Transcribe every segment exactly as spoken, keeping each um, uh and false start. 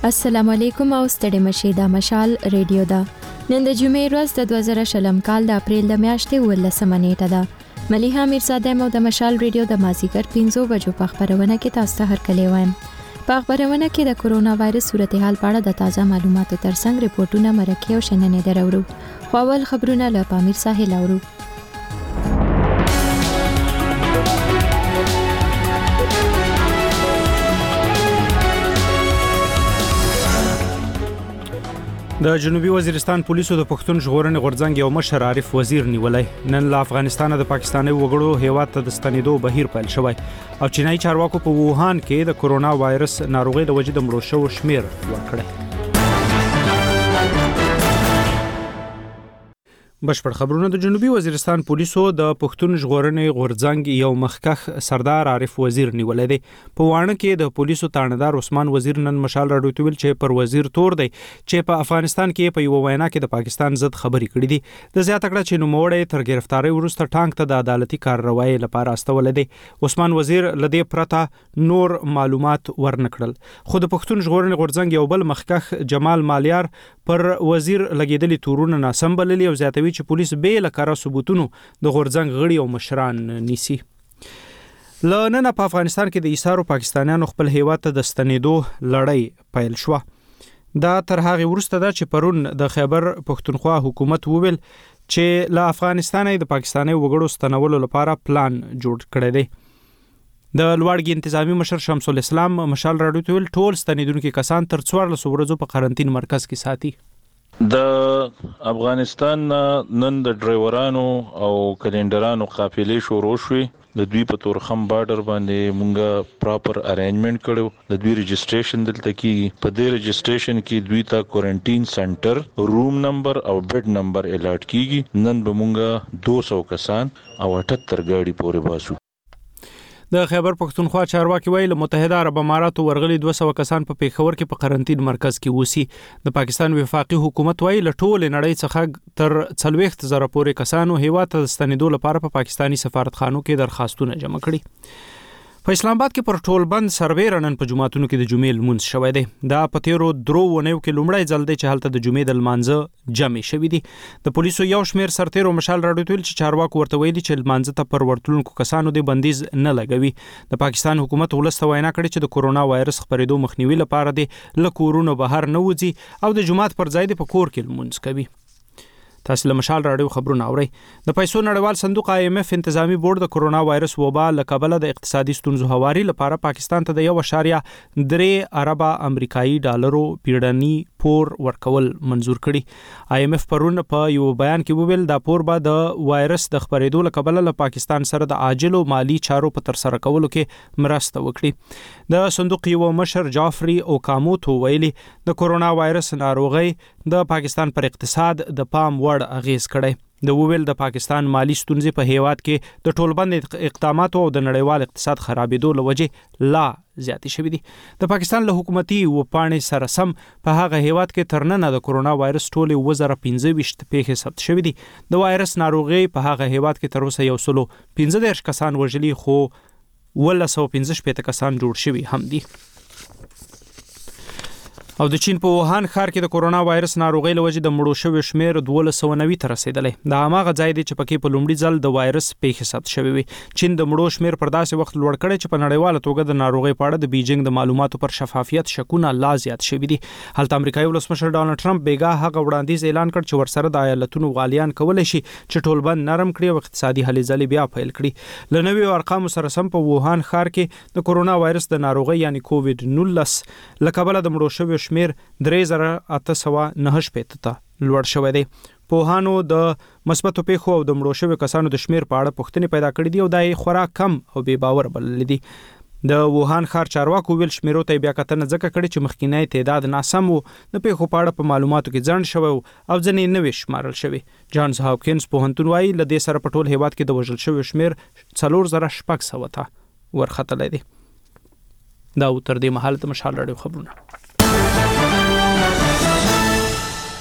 السلام علیکم او ستړي مشه د مشال ریډیو دا نن د جمعې ورځ د دوه زره شلم کال د اپریل د میاشتې ولسمه نیټه ده. ملیحه میرزاده مو د مشال ریډیو د مازیګر پنځو بجو په خبرونه کې تاسو ته هرکلی وایم. په خبرونه کې د کرونا وایرس صورتحال په اړه د تازه معلوماتو ترڅنګ ریپورتونه مرکه او شننې درورو. خو اول خبرونه له پامیر ساحل اورو. د جنوبي وزیرستان پولیسو د پښتون ژغورنې غورځنګ یو مشر عارف وزیر نیولې. نن له افغانستان د پاکستاني وګړو هیواد ته د ستنېدو بهیر پیل شوی او چینایي چارواکو په ووهان کې د کرونا وایرس ناروغي د وجې د مړو شوو شمیر ورکړی. بشپړ خبرونه. د جنوبي وزیرستان پولیسو د پښتون ژغورنې غورځنګ یو مخکښ سردار عارف وزیر نیولې دی. په وانه کې د پولیسو تانیدار عثمان وزیر نن مشال راډیو ته ویل چې پر وزیر تور دی چې په افغانستان کې په یو وینا کې د پاکستان ضد خبرې کړې دي. د زیاته کړه چې نوموړی تر گرفتاری وروسته ټانک ته د عدالتي کارروایي لپاره استول دی. عثمان وزیر لدی پرته نور معلومات ورنکړل. خو د پښتون ژغورنې غورځنګ یو بل مخکښ جمال مالیار پر وزیر لګیدلي تورونه ناسم بللي او زیاتوي چې پولیس به لکاره ثبوتونو د غورځنګ غړي او مشران نیسي. ل نن په افغانستان کې د ایثارو پاکستانیانو خپل هیواد ته د ستنېدو لړۍ پیل شوه. دا تر هغه وروسته ده چې پرون د خیبر پښتونخوا حکومت وویل چې له افغانستان د پاکستاني وګړو ستنولو لپاره پلان جوړ کړی دی. د لوړګي انتظامی مشر شمس الاسلام مشال راډیو ته ویل ټول ستنېدونکو کسان تر څوارلس ورځو په قرنټین مرکز کې ساتي. د افغانستان نن د ډرایورانو او کلینډرانو قافلې شروع شوې. د دوی په تورخم بارډر باندې مونږه پراپر ارینجمنت کړو. د دوی رجسټریشن دلته کیږي. په دې رجسټریشن کې دوی ته کوارنټین سنټر روم نمبر او بیډ نمبر الاټ کیږي. نن به مونږه دو سو کسان او اٹھتر ګاډي پورې باسو. د خیبر پښتونخوا چارواکي ویل متحده عرب اماراتو ورغلي دوه سوه کسان په پیښور کې په قرنټین مرکز کې وسی. د پاکستان وفاقي حکومت ویل ټول نړۍ څخه تر څلوېښت زره پورې کسانو هیواد ته ستنېدو لپاره په پاکستاني سفارتخانو کې درخواستونه جمع کړي. په اسلام آباد کې پر ټول بند سروې رنن په جماعتونو کې د جمعې لمونځ شوی دی. دا په تیرو درو ونیو کې لومړی ځل دی چې هلته د جمعې د لمانځه جمع شوي دي. د پولیسو یو شمیر سرتیرو مشال راډیو ته ویل چې چارواکو ورته ویلي چې لمانځه ته پر ورتلونکو کسانو د بندیز نه لګوي. د پاکستان حکومت ولس ته وینا کړې چې د کرونا وایرس خپرېدو مخنیوي لپاره دی له کورونو بهر نه وځي او د جمعات پر ځای په کور کې لمونځ کوي. تاسو له مشال راډیو خبرونه اورئ. د پیسو نړیوال صندوق آی ایم ایف انتظامی بورډ د کرونا وایرس وبا له کبله د اقتصادي ستونزو هواري لپاره پاکستان ته د یو اشاریه درې اربه امریکایي ډالرو پیړنی پور ورکول منزور کړي. آی ایم ایف پرون په یو بیان کې وویل دا پور به د وایرس د خپرېدو له کبله له پاکستان سره د عاجلو مالی چارو په تر سره کولو کې مرسته وکړي. د صندوق یو مشر جعفری اوکاموتو ویلي د کرونا وایرس ناروغي د پاکستان پر اقتصاد د پام وړ اغیز کړي. د وویل د پاکستان مالی ستونزې په هیواد کې د ټولبند اقداماتو او د نړیوال اقتصاد خرابېدو له وجې لا زیاتې شوې دي. د پاکستان له حکومتي وپاڼې سره سم په هغه هیواد کې تر ننه د کرونا وایرس ټولې اووه زره پنځه ویشت پیښې ثبت شوې دي. د وایرس ناروغي په هغه هیواد کې تر اوسه یو سلو پنځه دېرش کسان وژلي خو اوولس سوه پنځه شپېته کسان جوړ شوي هم دي. او د چین په ووهان ښار کې د کرونا وایرس ناروغۍ له وجې د مړو شویو شمېر دولس سوه نوي ته رسېدلی. دا هماغه ځای دی چې پکې په لومړي ځل د وایرس پیښې ثبت شوې وي. چین د مړو شمېر پر داسې وخت لوړ کړی چې په نړیواله توګه د ناروغۍ په اړه د بیجینګ د معلوماتو پر شفافیت شکونه لا زیات شوي دي. هلته امریکایي ولسمشر ډانلډ ټرمپ بیګا هغه وړاندیز اعلان کړ چې ورسره د ایالتونو والیان کولی شي چې ټولبند نرم کړي او اقتصادي هلې ځلې بیا پیل کړي. له نویو ارقامو سره سم په ووهان ښار کې د کرونا وایرس د ناروغۍ یعنې کووډ نولس له کبله د مړو شویو شمېر درې زره اته سوه نهه شپېته ته لوړ شوی دی. پوهانو د مثبتو پیښو او د مړو شویو کسانو د شمېر په اړه پوښتنې پیدا کړې دي او دا یې خورا کم او بې باوره بللي دي. د ووهان ښار چارواکو ویل شمیرو ته بیا کتنه ځکه کړې چې مخکینی تعداد ناسم و. د پیښو په اړه په معلوماتو کې ځنډ شوی او ځینې نوې شمارل شوي. جانز هاپکینز پوهنتون وایي له دې سره په ټول هیواد کې د وژل شویو شمېر څلور زره شپږ سوه ته ورختلی دی. دا و تر دې مهاله د مشال راډیو خبرونه.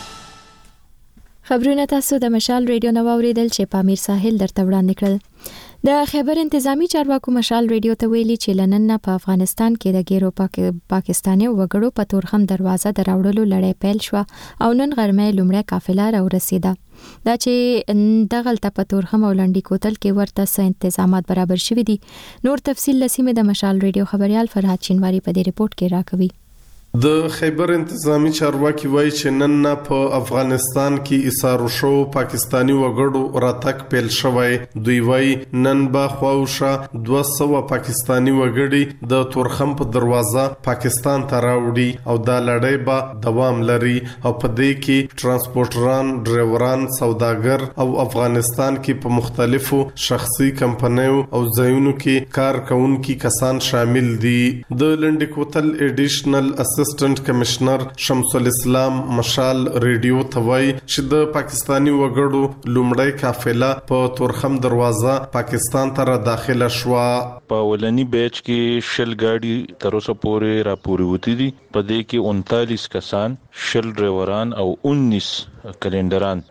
خبرونه تاسو د مشال ریډیو نو اوریدل چې پامیر ساحل درته وړاندې کړل. د خیبر انتظامی چارواکو مشال ریډیو ته ویلي چې لنن په افغانستان کې د ګیرو پاک پاکستاني وګړو په تورخم دروازه دراوړلو لړۍ پیل شو او نن غرمه لومړی قافله را ورسیده. دا چې دغلته په تورخم او لنډی کوتل کې ورته څه انتظامات برابر شوي دي. نور تفصیل لسیمه د مشال ریډیو خبريال فرحات چینواری په دې ریپورت کې راکوي. د خیبر انتظامی چارواکي وایي چې نن په افغانستان کې ایثار شو پاکستانی وګړو راتګ پیل شوی. دوی وایي نن به خواوشه دوه سوه پاکستانی وګړي د تورخم په دروازه پاکستان ته راوړي او دا لړۍ به دوام لري او په دې کې ترانسپورټران، ډرایوران، سوداګر او افغانستان کې په مختلفو شخصي کمپنیو او ځایونو کې کار کوونکي کسان شامل دي. د لنډی کوتل ایډیشنل اسسټنټ کمشنر شمس الاسلام مشال ریډیو ته وایي چې د پاکستانی وګړو لومړی قافله په تورخم دروازه پاکستان ته را داخله شوه. په ولنی بیچ کې شل گاډي تر اوسه پورې راپورې وتی دي. په دې کې انتالیس کسان، شل ډرایوران او انیس کلندران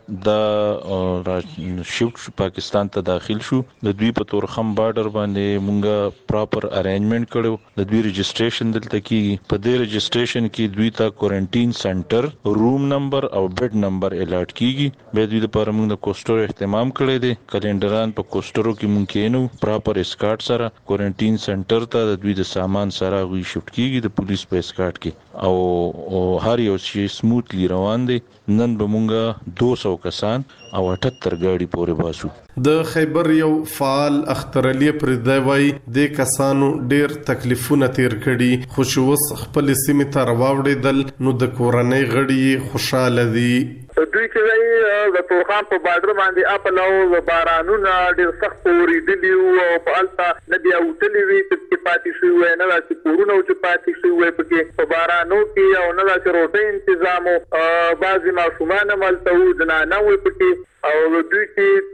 د شفت پاکستان ته داخل شو. د دوی په تورخم بارډر باندې مونږه پراپر ارینجمنٹ کړو. د دوی رجسٹریشن دلته کیږي. په دې رجسٹریشن کې دوی ته کوارنټین سنټر، روم نمبر او بیډ نمبر الارټ کیږي. به دوی لپاره موږ د کوسټر اهتمام کړی دی. کلندران په کوسټرو کې مونږ کېنو پراپر اسکارټ سره کوارنټین سنټر ته د دوی د سامان سره غوي شفت کیږي د پولیس په اسکارټ کې او هر یو شی سموتلی روان دی. نن به مونږه دوه سوه کسان او اٹھتر گاڑی پورې باسو. د خیبر یو فعال اختر علی پردای وای د کسانو ډیر تکلیفونه تیر کړي خو شوس خپل سیمه ته راوړیدل نو د کورنۍ غړي خوشاله دي. دوی چې د تورخم په بارډر باندې اپلو بارانونه ډیر سخت اوریدلی او په الته ندی او تلوي چې پاتې شوی نه راځي کورونه چې پاتې شوی په بارانو کې او نه راځي روټي تنظیم او بعضی ماشومان ملته و د نه وي پکې او دوی چې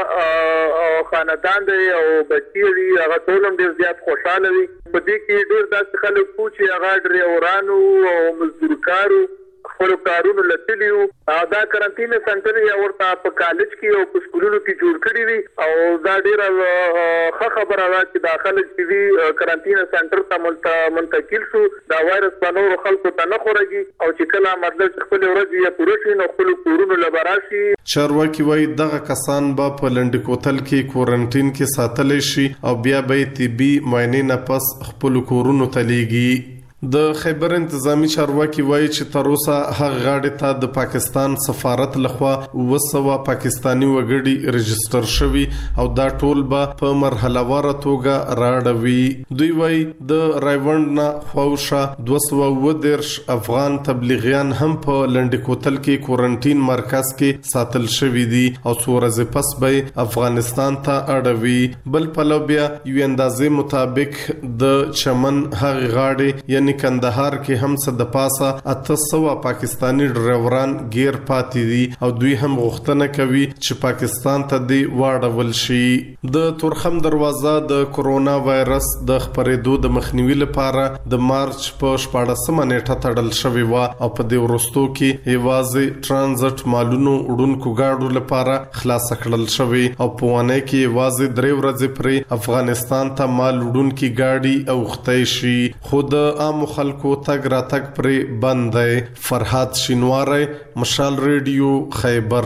څومره خاندان دی او بچي دي هغه ټول هم ډیر زیات خوشاله وي. په دې کې ډیر داسې خلک وو چې هغه ډرایورانو او مزدورکارو خپل کارونو لټلیو. دا کارانتین سنټر یا ورته په کالج کې او په سکولونو کې جوړ کړی وي او دا ډیره ښه خبره ده چې داخله چې کارانتین سنټر ته منتقل شو. دا وایرس په نورو خلکو ته نه خورږي او چې کله مطلب خپل ورځ یې پوره شي نو خپل کورونو لبراشي. چارواکي وایي دغه کسان به په لنډ کوتل کې کورنټین کې ساتل شي او بیا به طبي معاینې نه پس خپل کورونو ته لیږي. د خیبر انتظامی چارواکي وایي چې تر اوسه هغه غاډي ته د پاکستان سفارت لخوا وسوه پاکستانی وګړي رجستر شوي او دا ټول به په مرحله وار توګه راړوي. دوی وایي د رایوند نه خوښه دوه سوه اووه دېرش افغان تبلیغیان هم په لنډ کوتل کې کورنټین مرکز کې ساتل شوي دي او څو ورځې پس به افغانستان ته اړوي. بل پلو بیا یو اندازې مطابق د چمن هغه غاډي یعنی کندهار کې هم څه د پاسه اته سوه پاکستانی ډرایوران غیر پاتې دي او دوی هم غوښتنه کوي چې پاکستان ته دی واړول شي. د تورخم دروازه د کورونا وایرس د خپرېدو د مخنیوي لپاره د مارچ په شپاړسمه نیټه تړل شوې و او په دې وروستو کې یوازې ترانزیت مالونو وړونکو گاډو لپاره خلاص کړل شوې او په ونه کې یوازې درې ورځې پرې افغانستان ته مال وړونکي گاډي او ختای شي. خود عام خلکو تګ را تګ پرې بند دی. فرحات شینواری مشال ریډیو خیبر.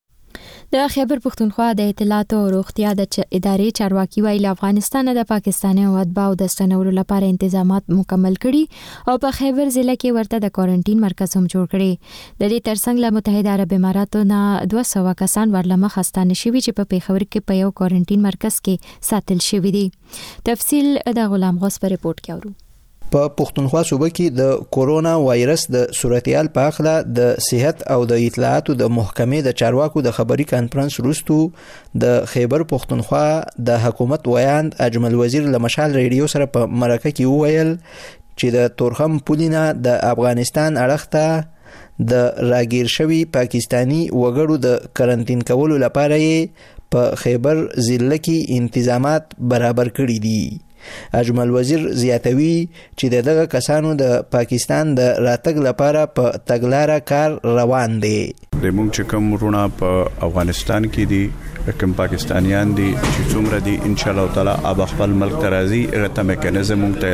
د خیبر پښتونخوا د اطلاعات او روغتیا د ادارې چارواکي ویل افغانستان د پاکستاني اتباعو د ستنولو لپاره انتظامات مکمل کړي او په خیبر ضلع کې ورته د کوارنټین مرکز هم جوړ کړي. د دې ترڅنګ له متحده عرب اماراتو نه دوه سوه کسان ورلمه خستانه شوي چې په پیښور کې په یو کوارنټین مرکز کې ساتل شوي دي. تفصیل د غلام غوث په ریپورت کې اورو. په پښتونخوا صوبه کې د کورونا وایرس د صورتحال په اړه د صحت او د اطلاعاتو د محکمې د چارواکو د خبري کانفرنس وروسته د خیبر پښتونخوا د حکومت ویاند اجمل وزیر له مشال ریډیو سره په مرکه کې وویل چې د تورخم پولینا د افغانستان اړخ ته د راګیر شوی پاکستانی وګړو د کرنټین کولو لپاره په خیبر ضلع کې انتظامات برابر کړي دي. اجمل وزیر زیاتوي چې دغه کسانو د پاکستان د راتګ لپاره په تګلارې کار روان دی. د موږ چې کوم ورونه په افغانستان کې دي کوم پاکستانیان دي چې څومره دي ان شاء الله تعالی اب خپل ملک ته راځي رته میکانیزم موږ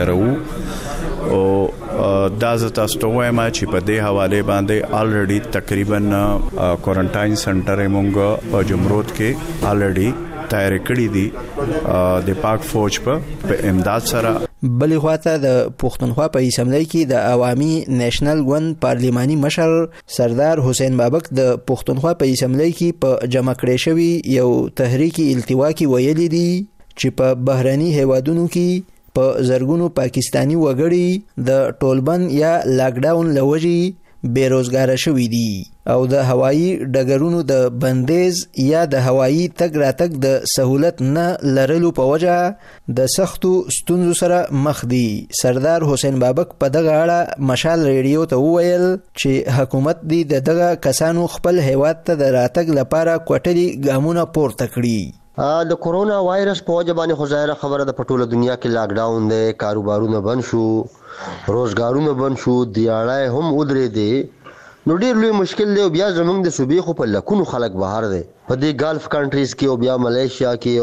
تیارو او دا ز تاسو ته وایم چې په دې حواله باندې الریډي تقریبا کوارنټاین سنټر موږ په جمرود کې الریډي تیار کړی دي د پاک فوج په امداد سره. بلې خواته د پښتونخوا په اسمبلی کې د عوامي نېشنل ګوند پارلیماني مشر سردار حسین بابک د پښتونخوا په اسمبلی کې په جمع کړی شوی یو تحریک التوا کې ویلي دي چې په بهرني هیوادونو کې په زرګونو پاکستانی وګړي د ټولبند یا لاک ډاون لوجي بیروزګار شوي دي او د هوایی ډګرونو د بندیز یا د هوایی تګ راتګ د سہولت نه لرلو په وجه د سختو ستونزو سره مخ دي. سردار حسین بابک په دغه اړه مشال ریډیو ته وویل چې حکومت دی دغه کسانو خپل هیواد ته د راتګ لپاره کوټلي ګامونه پورته کړي. د کورونا وایرس په وجه باندې خو ظاهره خبره د پټوله دنیا کې لاک ډاون دی، کاروبارونه بند شو، روزګارونه بند شو، دیاړای هم ودرې دي، نو ډیر لوی مشکل دی. بیا زمونږ د صوبې خو په لکونو خلک بهر دي په دې ګالف کنټریز کې او بیا ملیشیا کې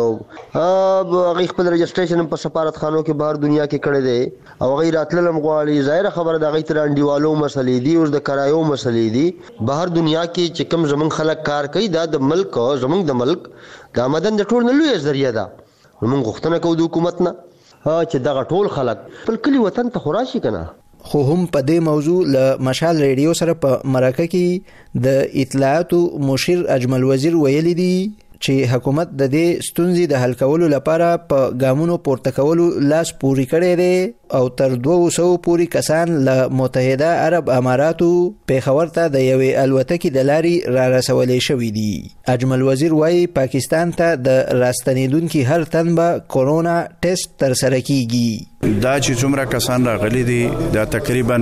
او هغه خپل رجسټریشن په سفارتخانو کې بهر دنیا کې کړی دی او هغه راتللم غواړي. ظاهره خبره د هغې تر انډیوالو مسلې دي، اوس د کرایو مسلې دي. بهر دنیا کې چې کوم زمونږ خلک کار کوي دا د ملک زمونږ د ملک د آمدن د ټول نه لویه ذریعه ده. موږ غوښتنه کوو د حکومت نه چې دغه ټول خلک خپل کلي وطن ته خو راشي که نه. خو هم په دې موضوع له مشال ریډیو سره په مرکه کې د اطلاعاتو مشیر اجمل وزیر ویلي دي چې حکومت د دې ستونزې د حل کولو لپاره په ګامونو پورته کولو لاس پوري کړی دی او تر دوه سوه پورې کسان له متحده عرب اماراتو پیښور ته د یوې الوتکې د لارې را رسولی شوي دي. اجمل وزیر وایي پاکستان ته د راستنېدونکي هر تن به کورونا ټیسټ ترسره کیږي. دا چې څومره کسان راغلي دي دا تقریبا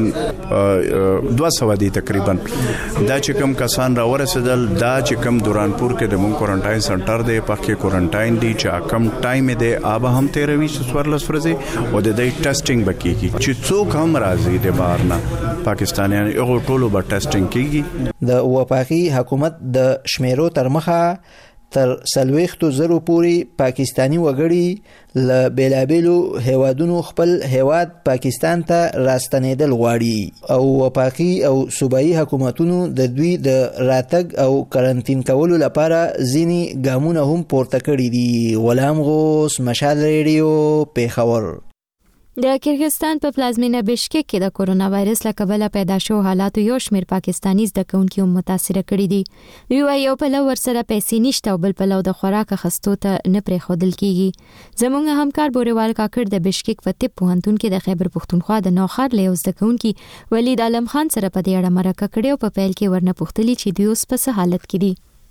دوه سوه دي تقریبا. دا چې کم کسان را ورسېدل دا چې کم دورانپور کې د مونږ کوارنټاین سنټر دی په کې کوارنټاین دي چې کم ټایم دی آب هم تیروي څوارلس ورځې او د دې ټیسټینګ بکیږي چې څوک هم راځي د بهر نه پاکستانیان یو ټولو به ټیسټینګ کیږي. د وفاقي حکومت د شمیرو تر مخه تر سلويختو زرو پورې پاکستانی وګړي له بیلابیلو هیوادونو خپل هیواد پاکستان ته راستنېدل غواړي او وفاقي او صوبایي حکومتونو د دوی د راتګ او کرنټین کولو لپاره ځینې ګامونه هم پورته کړي دي. غلام غوث، مشال ریډیو، پیښور. د کرغستان په پلازمینه بشکک کې د کورونا وایرس له کبله پیدا شو حالات یو شمیر پاکستانی زده کوونکي هم متاثر کړي دي. وی وايي یو په لور سره پیسې نشته او بل په لور د خوراک خستو ته نه پرې خودل کیږي. زموږ همکار بوريوال کاکړ د بشکک په طب پوهنتون کې د خیبر پښتونخوا د نوخار له زده کوونکي ولید عالم خان سره په دې اړه مرکه کړې او په پیل کې ورنه پوښتلي چې دوی اوس په څه حالت کې دي.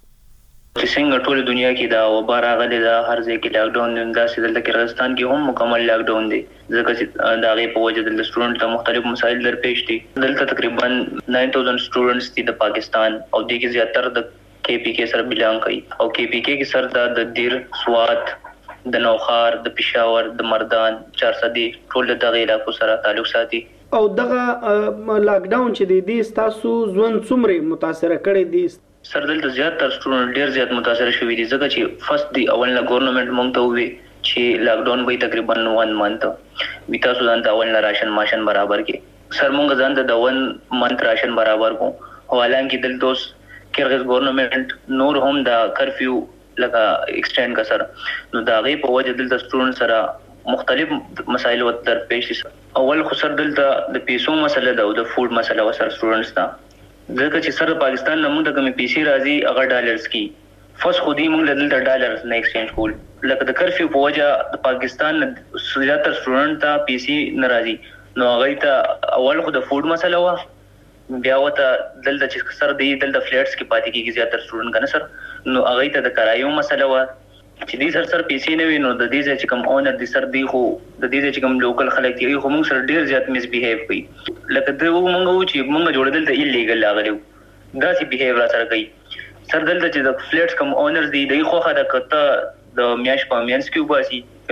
چې څنګه ټول دنیا کې دا وبا راغلې ده، هر ځای کې لاک ډاون دی، داسې دلته کرغستان کې هم مکمل لاک ډاون دی ځکه چې د هغې په وجه دلته سټوډنټ ته مختلف مسایل درپېښ دي. دلته تقریبا ناین تاوزنډ سټوډنټس دي د پاکستان او دې کې زیاتره د کې پی کې سره بلانګ کوي او کې پی کې کې سره د دیر، سوات، د نوخار، د پېښور، د مردان، چارسدي ټول دغه علاقو سره تعلق ساتي. او دغه لاک ډاون چې دی د ستاسو ژوند څومره متاثر کړی دی؟ سر دلته زیات تر سټوډنټ ډیر زیات متاثر شوي دي ځکه چې فرست دی اول نه ګورنمنت مونږ ته وویل چې لاک ډاون به تقریبا ون منت وي، تاسو ځان ته اول نه راشن ماشن برابر کې. سر مونږ ځان ته د ون منت راشن برابر کو حالانکه دلته اوس کرغز ګورنمنت نور هم د کرفیو لکه ایکسټینډ کا سر نو دا غي په وجه دلته سټوډنټ سره مختلف مسایل ورته پیښ شي. اول خو سر دلته د پیسو مسله ده او د فود مسله وسر سټوډنټس ته ځکه چې سره پاکستان نه موږ د کومې پیسې راځي هغه ډالرز کې فس خودي موږ له دلته ډالرز نه ایکسچینج کول لکه د کرفیو په وجه د پاکستان زیاتره سټوډنټ ته پیسې نه راځي نو هغه ته اول خو د فود مسله وه بیا وته دلته چې سر دی دلته فلیټس کې پاتې کېږي زیاتره سټوډنټ کنه سر نو هغه ته د کرایو مسله وه چې دې سر سر پیسې نه وي نو د دې چې کوم اونر دي سر دی خو د دې چې کوم لوکل خلک دي خو موږ سره ډیر زیات میس بیهیو کوي لکه دا موږ و چې موږ جوړدل ته ایلیګل لاغلیو دا سي بیهیو را سره کوي سر دلته چې د فلیټس کوم اونرز دي دی خو خا د کته د میاش په میانس کې وباسي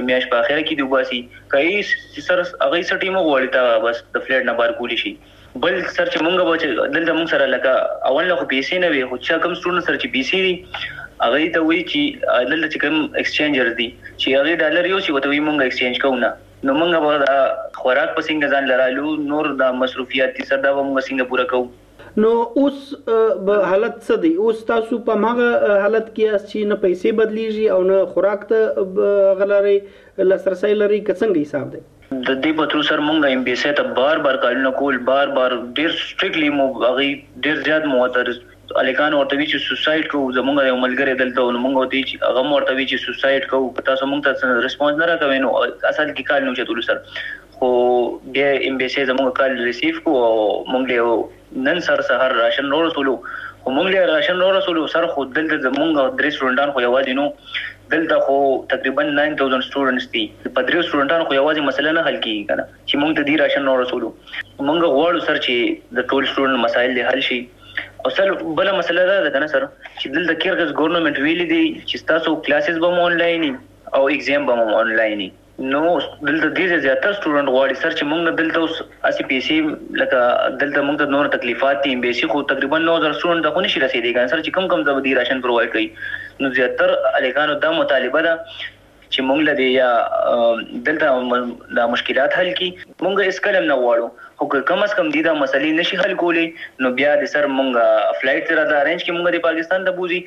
په میاش په اخر کې دی وباسي کای سر هغه سټي مو غوړی تا بس د فلیټ نه بار کولی شي بل سر چې مونږ به چې دلته مونږ سره لکه اول له پیسې نه وي خو چې کوم سټوډنټ سره چې پیسې دي هغه ته وی چې دلته چې کوم ایکسچینجر دي چې هغه ډالر یو چې وته وی مونږ ایکسچینج کوو نه نو مونږ به خوراک په څنګه ځان لرالو نور د مصرفيات دي سره دا مونږ څنګه پوره کوو نو اوس به حالت څه دی اوس تاسو په هغه حالت کې چې نه پیسې بدلیږي او نه خوراک ته غلاري لسرسي لري څنګه حساب دی د دې په تر سر مونږ ایم بي سي ته بار بار کارونه کول بار بار ډیر سټریکټلی مو هغه ډیر زیات موثر الیکان ورته وی چې سوسایډ کو زمونږ یو ملګری دلته نو مونږ وتی چې هغه ورته وی چې سوسایډ کو تاسو مونږ ته ریسپانس نه راکوي نو اصل کې کال نو چتول سر خو بیا ایم بي سي زمونږ کال ریسیو کو مونږ نن سر سحر راشن نور رسولو خو مونږ له راشن نور رسولو سر خو دلته زمونږ درې سټوډنټان خو یوازې نو دلته خو تقریبا نو هزار سټوډنټس دي په درې سټوډنټان خو یوازې مسله نه حل کیږي کنه چې مونږ ته دی راشن نور رسولو مونږ غواړو سر چې د ټول سټوډنټ مسایل له حل شي او سر بل مسله ده کنه سر چې دلته کیرغز ګورنمنت ویلي دي چې تاسو کلاسز به آنلاین او ایگزام به آنلاین نو دلته ډیر زیاتره سټوډنټ غواړي سر چې مونږ دلته اوس اسی پیسې لکه دلته مونږ ته نور تکلیفات دي بیسي خو تقریبا نو هزار سټوډنټ د خوني شي رسیدي ګان سر چې کم کم زبدي راشن پرووایډ کوي نو زیاتره الیکانو دا مطالبه ده چې مونږ له دې یا دلته د مشکلات حل کی مونږ اس کلم نه غواړو خو کم از کم دي دا مسلې نشي حل کولی نو بیا د سر مونږ فلایټ سره دا ارینج کی مونږ د پاکستان ته بوزي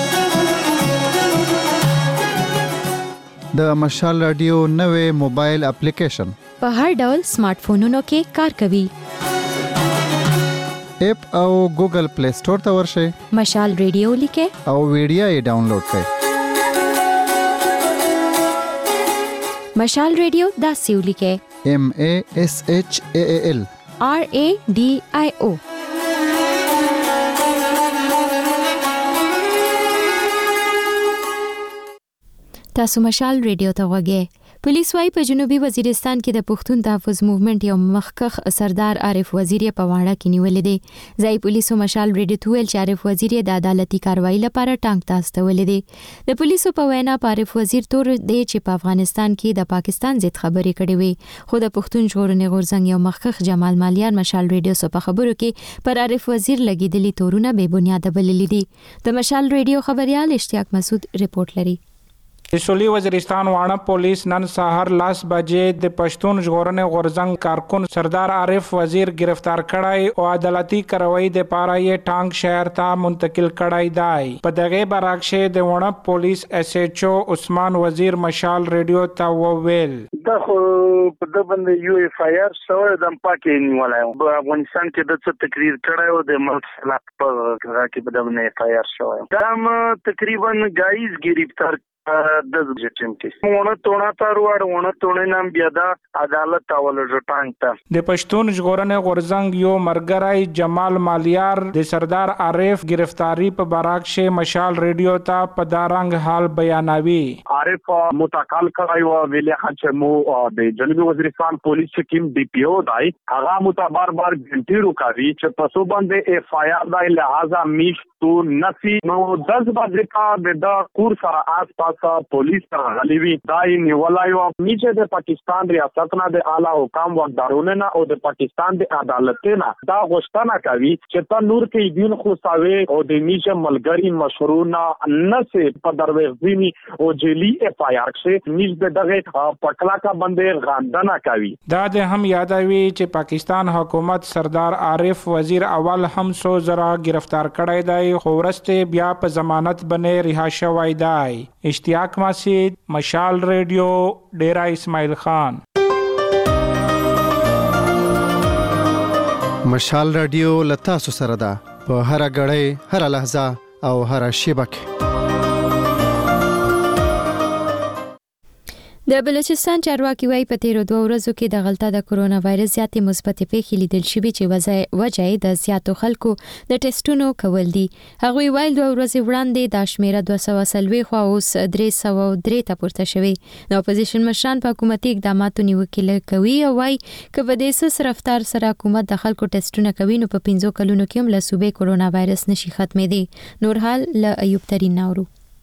د مشال رادیو نوې موبایل اپلیکیشن په هر ډول سمارټ فونونو کې کار کوي اپ او ګوګل پلی سٹور ته ورشئ مشال رادیو لیکه او ویډیو یې ډاونلوډ کړئ مشال رادیو دا سیو لیکه M A S H A A L R A D I O تاسو مشال رادیو ته وګورئ پولیس وايي په جنوبي وزیرستان کې د پښتون تحفظ موومېنټ یو مخکخ سردار عارف وزیر په واړه کې نیولې دي ځای پولیسو مشال رادیو ته ویل چې عارف وزیر د عدالتي کاروایی لپاره ټانګ تاستولې دي د پولیسو په وینا عارف وزیر تور دی چې په افغانستان کې د پاکستان ضد خبرې کړې وي خو د پښتون ژغورنې غورځنګ یو مخکخ جمال مالیار مشال رادیو سره په خبرو کې پر عارف وزیر لګیدلي تورونه بے بنیاد بللي دي د مشال رادیو خبريال اشتیاق مسعود رپورت لري د سولې وزیرستان وانه پولیس نن سهار لاس بجې د پښتون ژغورنې غورځنګ کارکون سردار عارف وزیر گرفتار کړای او عدالتي کاروایی د پاره یې ټانګ شهر ته منتقل کړای دی په دغه برعکس د وانه پولیس اس ایچ او عثمان وزیر مشال رادیو ته وویل دا خو په د باندې یو اف آی آر سره د پاکې نیولای په افغانستان کې د څه تقریر کړای او د ملک په هغه کې په د باندې اف آی آر شوی دا تقریبا جایز گرفتار د جټیم کې ونه تونه تر وړ ونه تونه نام بیا د عدالت اول ژټانګ ته د پښتون ژغورنې غورځنګ یو مرګرای جمال مالیار د سردار عارف گرفتاری په برعکس مشال رادیو ته په دارنګ حال بیانوي عارف متقال کړای او ویلې چې مو د جنوبي وزیرستان پولیس ټیم ډي پی او دای هغه متبار بار ګنټي روکاوي چې په سو باندې اف آی آر دای لہذا میش تو نفي نو دز باندې کا د کور سره آس پاس پولیس سره غلیوی دای نیولای او میچه د پاکستان ریاست نه د اعلی حکام وګدارونه نه او د پاکستان د عدالت نه دا غوښتنه کوي چې تا نور کې دین خو ساوي او د میچه ملګری مشروع نه سه په دروازې او جیلی اف آی آر کې میچ دغه پکلا کا باندې غندنه کوي دا د هم یادوي چې پاکستان حکومت سردار عارف وزیر اول هم سو زرا گرفتار کړای دی خو ورسته بیا په ضمانت باندې رها شوی دی اشتیاق مسعود مشال رادیو ډیرا اسماعیل خان مشال رادیو لتا سره ده په هر غړې هر لحظه او هر شیبه کې د بلوچستان چارواکي وايي په تیرو دوه ورځو کې د غلطه د کرونا وایرس زیاتې مثبت پیښې لیدل شوې چې وجه د زیاتو خلکو د ټیسټونو کول دي هغه ویل دوه ورځې وړاندې د شمیره دوه سوه څلوېښت خو اوس درې سوه درې ته پورته شوی د اپوزیشن مشران په حکومتي اقداماتو نیوکه کوي او وايي چې په دې سس رفتار سره حکومت د خلکو ټیسټونه کوي نو په پنځو کلونو کې هم له صوبې کرونا وایرس نشي ختمېدی نور حال له ایوب ترين ناورو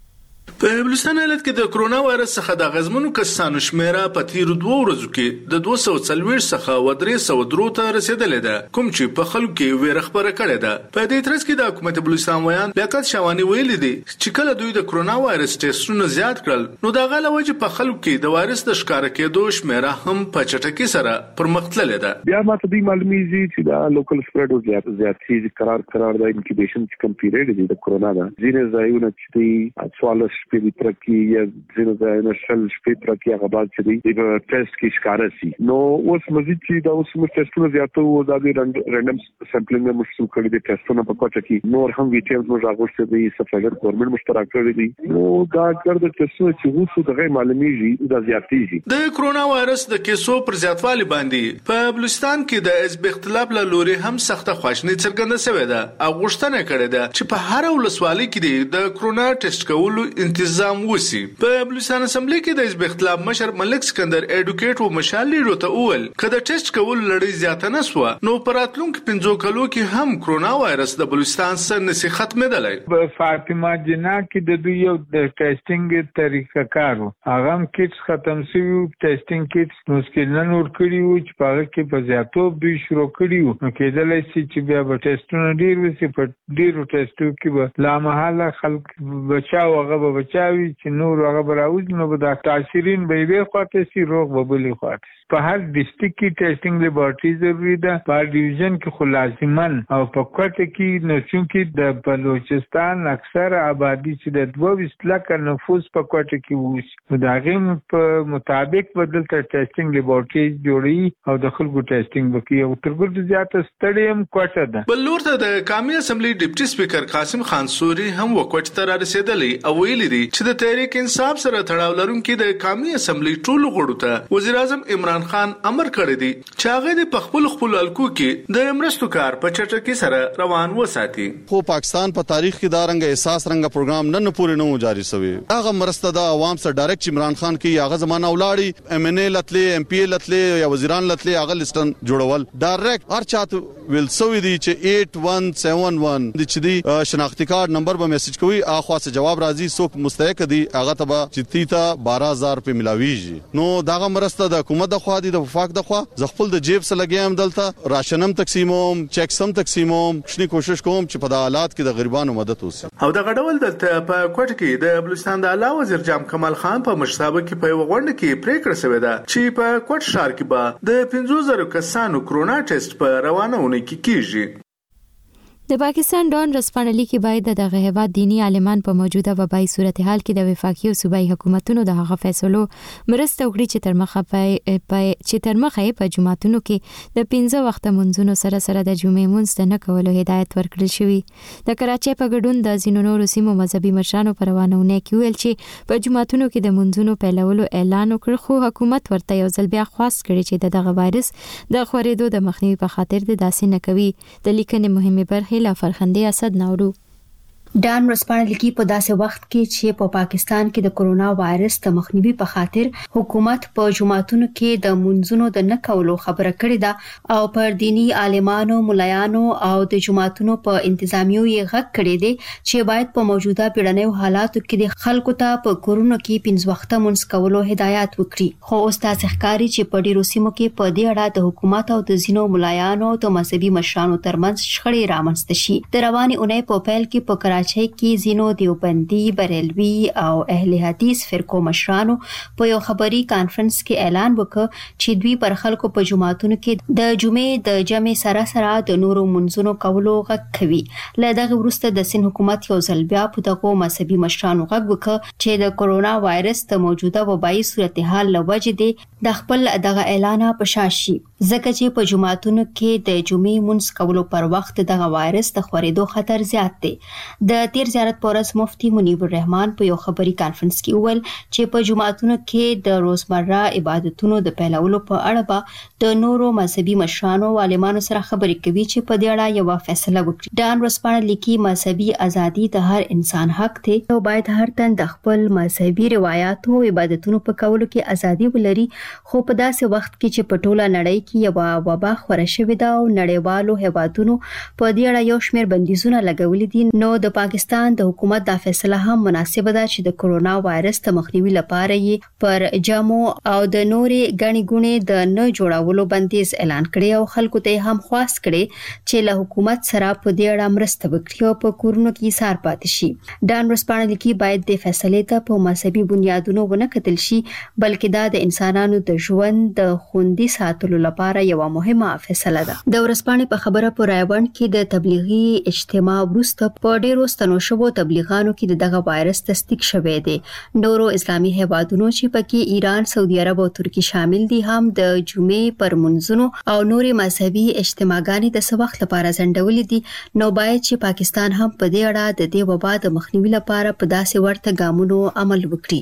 په بلوچستان ایالت کې د کرونا وایرس څخه د غزمنو کسانو شمیره په تیرو دوه ورځو کې د دوه سوه څلوېښت څخه و درې سوه درو ته رسیدلې ده، کوم چې په خلکو کې ویره خپره کړې ده. په دې ترڅ کې د حکومت بلوچستان ویان لیاقت شاوانی ویلي دي چې کله دوی د کرونا وایرس ټیسټونه زیات کړل نو د غلا وجه په خلکو کې د وایرس د ښکار کېدو شمیره هم په چټکۍ سره پرمختللې ده. بیا ماته دې معلومیږي چې دا لوکل سپریډ زیات زیات شي قرار قرار د انکیوبیشن کم پیریډ دی د کرونا دا ځینې ځایونه چې دی سوالش په ترکی یا ځینې ځایونه شل شپې ترکی هغه بعد چې دی د ټیسټ کې ښکار شي. نو اوس مزید چې دا اوس موږ ټیسټونه زیاتو او دا د رینډم سیمپلینګ موږ شروع کړی دی ټیسټونه په کوټه کې نور هم ویټیمز موږ راغوښتي دي سفرګر ګورنمنت مشترک کړی دی. نو دا ګرد ټیسټونه چې وڅو د غیر معلومیږي دا زیاتېږي. د کرونا وایرس د کیسو پر زیاتوالي باندې په بلوچستان کې د حزب اختلاف له لوري هم سخته خواشنی څرګنده شوې ده او غوښتنه کړې ده چې په هر ولسوالۍ کې د کرونا ټیسټ کولو تنظیم وسی. په بلوچستان اسمبلی کې د حزب اختلاف مشر ملک سکندر اډوکیټ او مشال لیډو ته وویل کله ټیسټ کول لړۍ زیاته نه سو نو پراتلونکو پنځو کلو کې هم کرونا وایرس د بلوچستان سره نشي ختمېدلی. په فاطمه جنا کې د دوی یو د ټیسټینګ طریقه کارو هغه هم کیټس ختم شوی ټیسټینګ کیټس نو سکینن ور کړی و چې په هغه کې په زیاتو به شروع کړی و نو کېدلای شي چې بیا به ټیسټونه ډیر وسی په ډیرو ټیسټو کې به لا محاله خلک بچاو هغه به بچاوي چې نور هغه براوز نو به د تاثیرین به وي خاطر سي روغ به بلی خاطر په هر ډیسټریکټ کې ټیسټینګ لیبارټری ضروری ده. په ډیویژن کې خو لازمن او په کوټه کې نو چې د بلوچستان اکثر آبادی چې د دوه ویشت لکه نفوس په کوټه کې وو دا غیم په مطابق بدل تر ټیسټینګ لیبارټری جوړي او د خلکو ټیسټینګ وکړي او ترګر زیاته سټډیم کوټه ده. بل لور ته د قومي اسمبلی ډیپټي سپیکر قاسم خان سوري هم وکوټ ته رسیدلی او ویلي دي چې د تحریک انصاف سره تړاو لرونکي د قومي اسمبلی ټول غړو ته وزیر اعظم عمران خان امر کړی دی چې هغه د خپل خپل الکو کې د امرستو کار په چټکۍ سره روان وساتي. خو پاکستان په تاریخ کې دا رنګ احساس رنګ پروګرام نن پورې نه جاری شوی. هغه مرسته د عوام سره ډایرکټ عمران خان کې هغه زمانہ ولاړی ایم ان ای لتلې ایم پی ای لتلې یا وزیران لتلې هغه لیستن جوړول ډایرکټ هر چاته ویل سوی دی چې اټ ون سیون ون د چې دی شناختی کارت نمبر به میسج کوي اخوا څخه جواب راځي څوک مستحق دی هغه ته به چتی ته بارہ هزار په ملاویږي. نو داغه مرسته د حکومت د خوا دی د وفاق د خوا ز خپل د جیب سره لګیم دلته راشنم تقسیموم چیک سم تقسیموم شنی کوشش کوم چې په د حالات کې د غریبانو مدد وشي. او د غډول دلته په کوټ کې د بلوچستان د اعلی وزیر جام کمال خان په مشرتابه کې په وغونډه کې پریکړه شوې ده چې په کوټ ښار کې به د پنځه زره کسانو کرونا ټیسټ په روانونه کې کیږي. د پاکستان ډون رسپانلی کې باید دغه هیواد دینی عالمان په موجوده وبای صورتحال کې د وفاقي او صوبایي حکومتونو د هغه فیصلو مرسته وکړي چې تر مخه په چې تر مخه په جمعتونو کې د پنځه وخت منځونو سره سره د جمعې منځ نه کولو هدایت ورکړل شوی. د کراچۍ په ګډون د زینو نورو سیمو مذهبي مشرانو پر روانونه کې ویل چې په جمعتونو کې د منځونو پیلولو اعلان وکړ خو حکومت ورته یو ځل بیا خواست کړي چې دغه وایرس د خورېدو د مخنیوي په خاطر د داسې نه کوي. د لیکنې مهمه برخه لا فرخنده اسد نورو ډان ورسپانلی کې په داسې وخت کې چې په پاکستان کې د کرونا وایرس د مخنیوي په خاطر حکومت په جمعتونو کې د منځونو د نه کولو خبره کړې ده او پر دینی عالمانو ملایانو او د جمعتونو په انتظامیو یې غږ کړی دی چې باید په موجوده پیړنیو حالاتو کې د خلکو ته په کورونو کې پنځه وخته منځ کولو هدایت وکړي. خو اوس تاسو ښکاری چې په ډیرو سیمو کې په دې اړه د حکومت او د زینو ملایانو او د مذهبي مشرانو ترمنځ شخړې رامنځته شي. د رواني اونۍ په پیل کې په کراچۍ کې زینو دیوبندي بریلوي او اهل حدیث فرقو مشرانو په یو خبري کانفرنس کې اعلان وکړ چې دوی پر خلکو په جمعتونو کې د جمعې د جمع سره سره د نورو منځونو کولو غږ کوي. له دغه وروسته د سین حکومت یو ځل بیا په دغه مذهبي مشرانو غږ وکړ چې د کرونا وایرس د موجوده وبایي صورتحال له وجې دی د خپل دغه اعلان په شاشي ځکه چې په جمعتونو کې د جمعې منځ کولو پر وخت دغه وایرس د خورېدو خطر زیات دی. د تیر زیارت پورس مفتی منیب الرحمن په یو خبري کانفرنس کې وویل چې په جمعتونو کې د روزمره عبادتونو د پیلولو په اړه به د نورو مذهبي مشرانو او عالمانو سره خبرې کوي چې په دې اړه یو فیصله وکړي. ډان ورسپانلی کې مذهبي ازادي د هر انسان حق دی او باید هر تن د خپل مذهبي روایتو او عبادتونو په کولو کې ازادي ولري. خو په داسې وخت کې چې په ټوله نړۍ کې یو وبا خوره شوې ده او نړیوالو هیوادونو په دې اړه یو شمېر بندیزونه لګولي دي. نو د پاکستان د حکومت دا فیصله هم مناسبه ده چې د کورونا وایرس د مخنیوي لپاره یې پر جامو او د نورې غني ګونې د نه جوړولو بندیز اعلان کړی او خلکو ته هم خواست کړي چې له حکومت سره په دې اړه مرسته وکړي او په کورونو کې سار پاتې شي. ډان ورسپانه لیکي باید د فیصلې ته په مذهبي بنیادونو ونه کتل شي بلکې دا د انسانانو د ژوند د خوندي ساتلو لپاره یو مهمه فیصله ده. د ورسپانه په خبره په رایوند کې د تبلیغي اجتماع وروسته په ډیرو ستنو شوو تبلیغانو کې دغه وایرس تصدیق شوی دی. نورو اسلامي هیوادونو چې پکې ایران، سعودي عرب او ترکی شامل دي هم د جمعې پر منځونو او نورې مذهبي اجتماعګانې د څه وخت لپاره ځنډولې دي. نو باید چې پاکستان هم په دې اړه د دې وبا د مخنیوي لپاره په داسې ورته ګامونو عمل وکړي.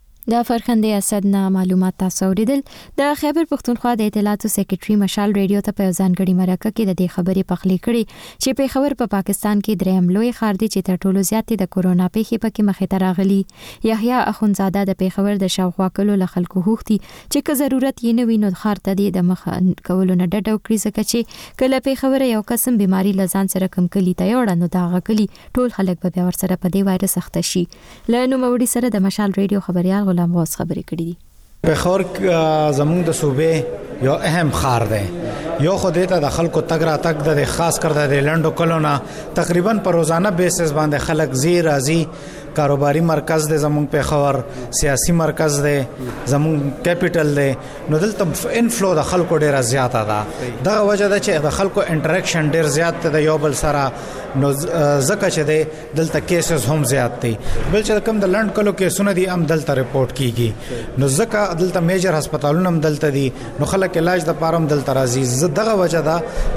د فرخنده اسد نه معلومات تاسو اوریدل. د خیبر پختونخوا د اطلاعاتو سیکریټري مشال ریډیو ته په ځانګړي مرکه کې د دې خبرې پخلی کړي چې په خبر په پاکستان کې دریم لوی ښار دی چې تر ټولو زیات د کورونا پیښې پکې مخې ته راغلي. یحیی اخونزاده د پیښور د شاوخوا کلو له خلکو هوختي چې که ضرورت یې نه وي نو ښار ته د مخ کولو نه ډډه وکړي ځکه چې کله پیښور یو قسم بیماری لزان سره کم کلی ته یوړ نو دا غکلی ټول خلک به بیا ور سره په دې وایرس اخته شي. له نو موړي سره د مشال ریډیو خبريال غلام غوث خبرې کړې دي. پیښور زموږ د صوبې یو اهم ښار دی. یو خو دې ته د خلکو تګ را تګ د خاص کر د لندو کلونه تقریبا په روزانه بیسس باندې خلک زی راځي. کاروباری مرکز دی زموږ پیښور، سیاسي مرکز دی زموږ کیپټل دی. نو دلته انفلو د خلکو ډیره زیاته ده. دغه وجه ده چې د خلکو انټریکشن ډیر زیات دی یو بل سره. نو زکه چې دی دلته کیسز هم زیات دي. بل چې کوم د لند کلو کیسونه دي هم دلته رپورټ کیږي. نو زکه دلته میجر هسپتالونه هم دلته دي. نو خلک علاج د پاره هم دلته راځي. دغه وجه ده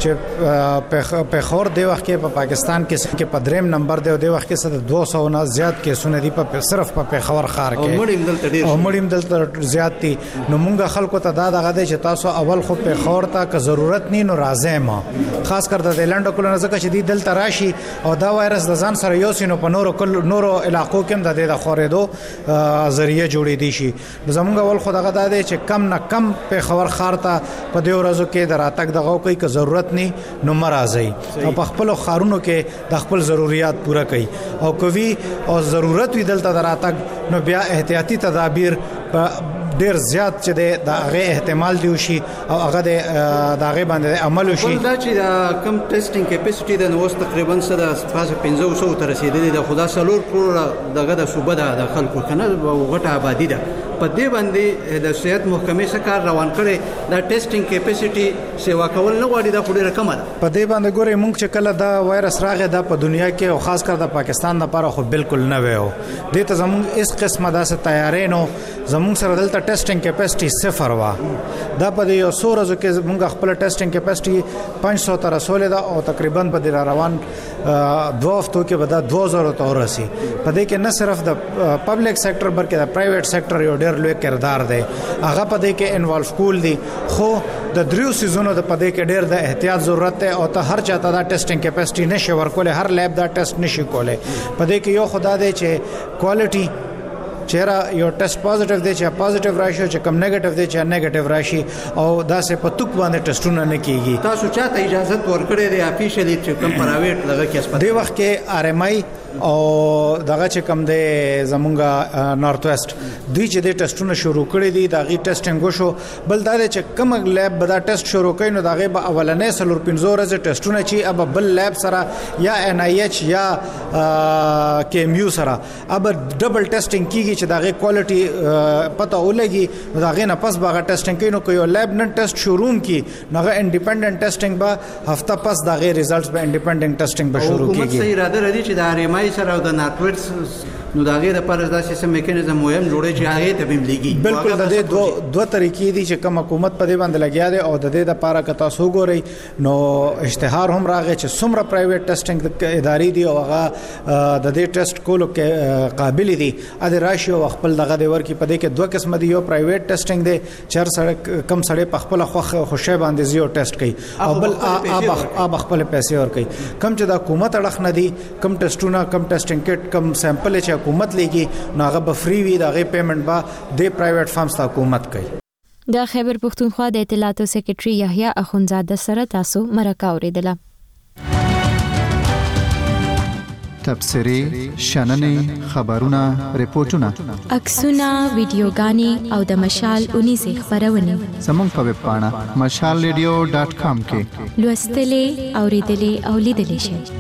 چې پیښور دی وخت کې په پاکستان کې کې په دریم نمبر دی او دی وخت کې دوه سوه نه زیات کیسونه دي په صرف په پیښور ښار کې. او مړیم دلته ډیر او مړیم دلته زیات دي. نو مونږ خلکو ته دا دغه دی چې تاسو اول خو پیښور ته که ضرورت نه نو راځئ. ما خاص کر د لند کلو نه ځکه چې دی دلته راشي او دا وایرس د ځان سره یو سینو په نورو کل نورو علاقو کې د دې د خورېدو ذریعہ جوړې دي شي. زمونږ اول خو دغه دا دی چې کم نه کم په خبر خار ته په دې ورځو کې دراتک دغه کوي که ضرورت نه نو مرزي او په خپل خارونو کې د خپل ضرورت پوره کوي او کوي او ضرورت وي دلته دراتک نو بیا احتیاطي تدابیر ډیر زیات چې د هغه احتمال دی وشي او هغه د هغه باندې عمل وشي. دا چې د کم ټیسټینګ کیپاسټي د نو تقریبا سره پاسه پنځه سوه تر رسیدلې د خدا سلور کروڑ دغه د صوبه د خلکو کنه غټه آبادی ده. په دې باندې د صحت محکمې څخه روان کړي د ټیسټینګ کیپاسټي سیوا کول نه غواړي د خوري رقم ده. په دې باندې ګورې مونږ چې کله دا وایرس راغی د په دنیا کې او خاص کر د پاکستان لپاره خو بالکل نه ویو. دې ته زموږ اس قسمه داسې تیارې نو زموږ سره دلته ټیسټینګ کیپاسټي صفر وا. دا په یو څو ورځو کې موږ خپل ټیسټینګ کیپاسټي پنځه سوه تر رسولې ده او تقریبا په دې روان دوه هفتو کې به دا دوه زره ته ورسي. په دې کې نه صرف د پبلک سېکټر بلکې د پرایویټ سېکټر یو ډېر لوی کردار دی. هغه په دې کې انوالو کول دي خو د دریو سیزونو د په دې کې ډېر د احتیاط ضرورت دی او ته هر چاته دا ټیسټینګ کیپاسټي نشي ورکولای. هر لیب دا ټیسټ نشي کولای. په دې کې یو خدای دی چې کوالټي چیرې یو ټیسټ پوزټیو دی چې پوزټیو راشي چې کم نیگیټیو دی چې نیگیټیو راشي او دا سه په توک باندې ټیسټونه نه کیږي. تاسو چاته اجازه ورکړې دی افیشلی چې کم پرایویټ لږه کې اسپیټال دی وخت کې آر ایم آی او دغه چې کم دی زمونږه نارث ویسٹ دوی چې د ټیسټونه شروع کړي دي دا غي ټیسټینګ وشو. بل دا چې کوم لیب به دا ټیسټ شروع کړي نو دا غي به اولنې سلور پنځه ورځې ټیسټونه چې اب بل لیب سره یا ان آی ایچ یا کې ایم یو سره اب ډبل ټیسټینګ کیږي چې دا غي کوالټي پته ولګي نو دا غي نه پس به ټیسټینګ کوي نو کوي لیب نن ټیسټ شروع کی نو انډیپندنت ټیسټینګ به هفته پس دا غي ریزلټس به انډیپندنت ټیسټینګ به شروع کیږي. حکومت صحیح اراده لري چې د آر ایم آی سره او د ناتورټس نو دا غي د پر داسې سم میکانیزم مهم جوړي چې هغه ته بیم لګي. بالکل د دې دوه دوه طریقې دي چې کوم حکومت په دې باندې لګیا دی او د دې د پاره کتا سو ګوري نو اشتهار هم راغی چې څومره پرایویټ ټیسټینګ ادارې دي او هغه د دې ټیسټ کولو کې قابل دي ا د راشي او خپل دغه د ورکی په دې کې دوه قسم دي. یو پرایویټ ټیسټینګ دی چر سره کم سړی په خپل خوشی باندې زیو ټیسټ کوي او بل اب خپل پیسې ور کوي. کم چې د حکومت اړخ نه دي کم ټیسټونه کم ټیسټینګ کټ کم سیمپل چې حکومت لګي نو هغه به فری وي دا غي پیمنٹ با د پرایویټ فارمز ته حکومت کوي. د خیبر پښتونخوا د اطلاعاتو سکرټري یحیی اخونزاده سره تاسو مرکه اوریدله. تبصری، شننې، خبرونه، ریپورتونه، عکسونه، ویډیوګانې او د مشال اونیزه خبرونه زموږ په ویب پاڼه مشال ریډیو ډاټ کام کې لوستلې، اوریدلې او لیدلې شئ.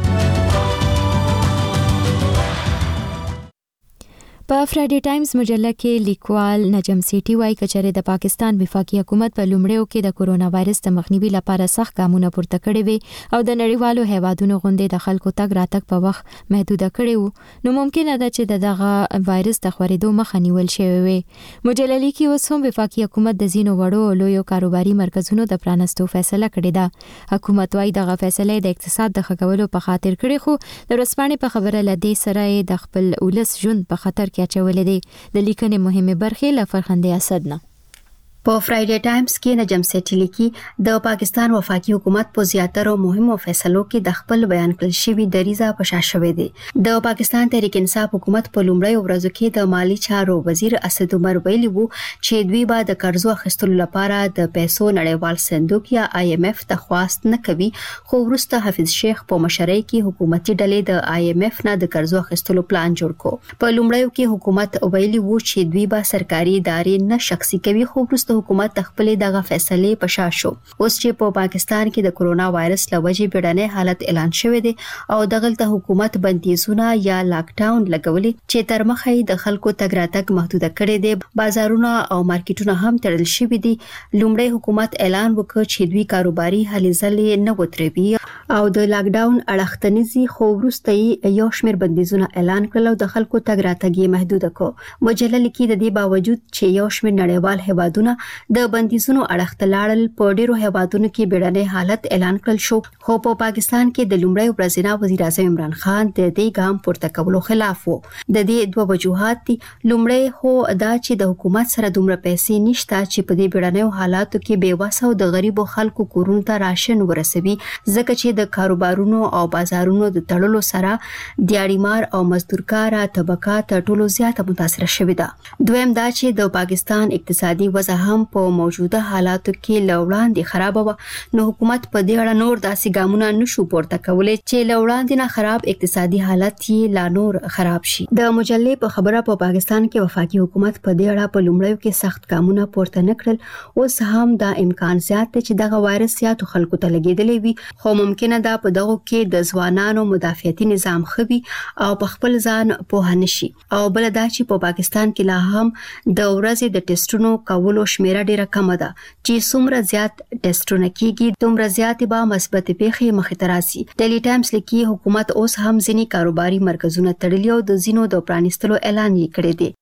په فرایډي ټایمز مجله کې لیکوال نجم سیټي وايي کچره د پاکستان وفاقي حکومت په لومړیو کې د کورونا وایرس د مخنیوي لپاره سخت ګامونه پورته کړي وي او د نړیوالو هیوادونو غونډې د خلکو تګ راتګ په وخت محدود کړي وو، نو ممکن ده چې دغه وایرس د خورېدو مخه نیول شوی وي. مجله لیکي اوس هم وفاقي حکومت د زینو وړو او لویو کاروباري مرکزونو د پرانستو فیصله کړې ده. حکومت وايي دغه فیصله د اقتصاد د ښه کولو په خاطر کړې، خو د ورځپاڼې په خبره لدې سره د خپل ولس ژوند په خطر کې اچولې دي. د لیکنې مهمه برخه له فرخنده اسد نه په فرایډي ټایمز کې نجم سیټي لیکي د پاکستان وفاقي حکومت په زیاتره مهمو فیصلو کې د خپل بیان کړل شوی دریزه په شا شوې دي. د پاکستان تحریک انصاف حکومت په لومړی ورځو کې د مالی چارو وزیر اسد عمر ویلي وو چې دوی به د قرضو اخیستلو لپاره د پیسو نړیوال صندوق یا آی ایم ایف درخواست نه کوي، خو وروسته حافظ شیخ په مشرۍ کې حکومتي ډلې د آی ایم ایف نه د قرضو اخیستلو پلان جوړ کړ. په لومړیو کې حکومت ویلي وو چې دوی به سرکاري ادارې نه شخصي کوي، خو وروسته حکومت خپل دغه فیصله په شا شو. اوس چې په پاکستان کې د کورونا وایرس لوجې بیړنۍ حالت اعلان شوی دی او دغلته حکومت بندیزونه یا لاک ډاون لګولي چې تر مخه د خلکو تګ راتګ محدود کړي دي. بازارونه او مارکیټونه هم تړل شوي دي. لومړی حکومت اعلان وکړ چې دوی کاروباري هلې ځلې نه وتروي او د لاک ډاون اړختنیزي، خو وروسته یو شمېر بندیزونه اعلان کړل او د خلکو تګ راتګ یې محدود کړ. مجله لیکي د دې باوجود چې یو شمېر نړیوال هیوادونه د بندیزونو اړخته لاړل، په ډیرو هیوادونو کې بیړنۍ حالت اعلان کړل شو، خو په پاکستان کې د لومړی ورځنی وزیر اعظم عمران خان د دې ګام پورته کولو خلاف وو. د دې دوه وجوهات دي. لومړی خو دا چې د حکومت سره دومره پیسې نشته چې په دې بیړنۍ حالاتو کې بیوسه او د غریبو خلکو کورونو ته راشن ورسوي، ځکه چې د کاروبارونو او بازارونو د تړلو سره دیاړیمار او مزدورکار طبقه تر ټولو زیاته متاثر شوې ده. دویم دا چې د پاکستان اقتصادي وضع هم په موجوده حالاتو کې لوړاندې خراب و، نو حکومت په دې اړه نور داسې ګامونه نشو پورته کولای چې لوړاندې نه خراب اقتصادي حالت یې لا نور خراب شي. د مجلې په خبره په پاکستان کې وفاقي حکومت په دې اړه په لومړیو کې سخت ګامونه پورته نکړل. اوس هم دا امکان زیات دی چې دغه وایرس زیاتو خلکو ته لګیدلی وي، خو ممکنه ده په دغه کې د ځوانانو مدافعتي نظام خوي او په خپل ځان پوه نشي. او بل دا چې په پاکستان کې لا هم د ورځې د ټیسټونو کولو شمیره ډیره کم ده، چې څومره زیات ټیسټونه کیږي دومره زیات به مثبت پیښې مخې ته راسي. ډیلی ټایمز لیکي حکومت اوس هم ځینې کاروباري مرکزونه تړلي او د ځینو د پرانیستلو اعلان یې کړی دی.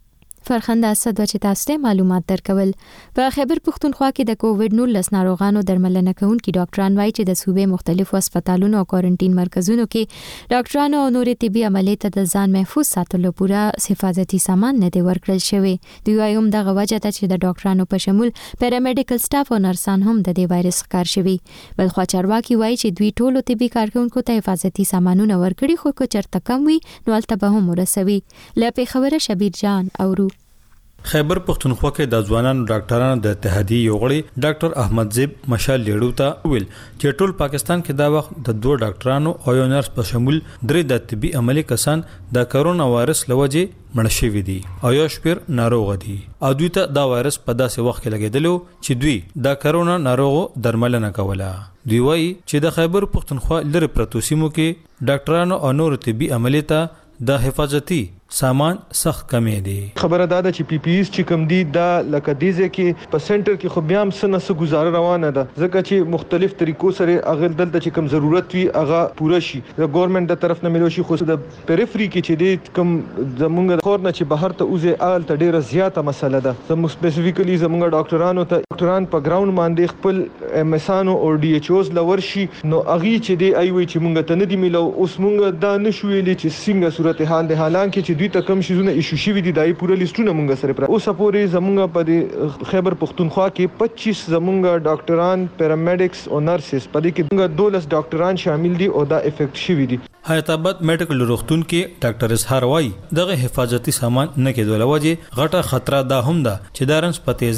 فرخنده اسد چې تاسو ته معلومات درکول. په خیبر پښتونخوا کې د کووډ نولس ناروغانو درملنه کوونکي ډاکټران وایي چې د صوبې مختلفو هسپتالونو او کوارنټین مرکزونو کې ډاکټرانو او نورې طبي عملیات ته د ځان محفوظ ساتلو پوره حفاظتي سامان نه دی ورکړل شوی. دوی وايي هم دغه وجه ته چې د ډاکټرانو په شمول پیرامیډیکل سټاف او نرسان هم د دې وایرس ښکار شوي. بلخوا چارواکي وایي چې دوی ټولو طبي کارکونکو ته حفاظتي سامانونه ورکړي، خو که چېرته کم وي نو هلته به هم ورسوي. له پېښوره شبیر جان اورو. خیبر پښتونخوا کې د ځوانانو ډاکټرانو د اتحادیې یو غړي ډاکټر احمد زیب مشال لیړو ته ویل چې ټول پاکستان کې دا وخت د دوه ډاکټرانو او یو نرس په شمول درې د طبي عملي کسان د کرونا وایرس لوجې مړ شوي دي او یو شپیر ناروغ دي او دوی ته دا وایرس په داسې وخت کې لګیدلو چې دوی د کرونا ناروغو درملنه کوله. دوی وایي چې د خیبر پښتونخوا لري پرتو سیمو کې ډاکټرانو او نور طبي عملي ته د حفاظتي سامان سخت کمی دی. خبره دا ده چې پی پی ایس چې کم دي دا لکه دیزه کې په سنټر کې خو بیا هم سنه سه گزاره روانه ده، ځکه چې مختلف طریقو سره اغل دلته چې کم ضرورت وي هغه پوره شي د ګورنمنت د طرف نه ملو شي، خو د پیریفری کې چې دی کم زمونږ خور نه چې بهر ته اوزه اغل ته ډیره زیاته مسله ده. زموږ سپیسیفیکلی زمونږ ډاکټرانو ته ډاکټران په ګراوند باندې خپل ام اس انو او ډي ایچ اوز لور شي، نو اغي چې دی ایوي چې مونږ ته نه دی ملو. اوس مونږ دا نشو ویلي چې څنګه صورتحال ده، حالانکه چې دوی ته کم شیزونه ایشو شوی دي دای پوره لیستونه مونږ سره پر اوسه پورې زمونږ په خیبر پښتونخوا کې پچیس زمونږ ډاکټران پیرامیډکس او نرسز په دې کې موږ دولس ډاکټران شامل دي او دا افیکټ شوی دي. حیات آباد میډیکل روغتون کې ډاکټر اسحار وایي دغه حفاظتي سامان نه کېدل وجه غټه خطر ده هم ده چې دارنس پتیزه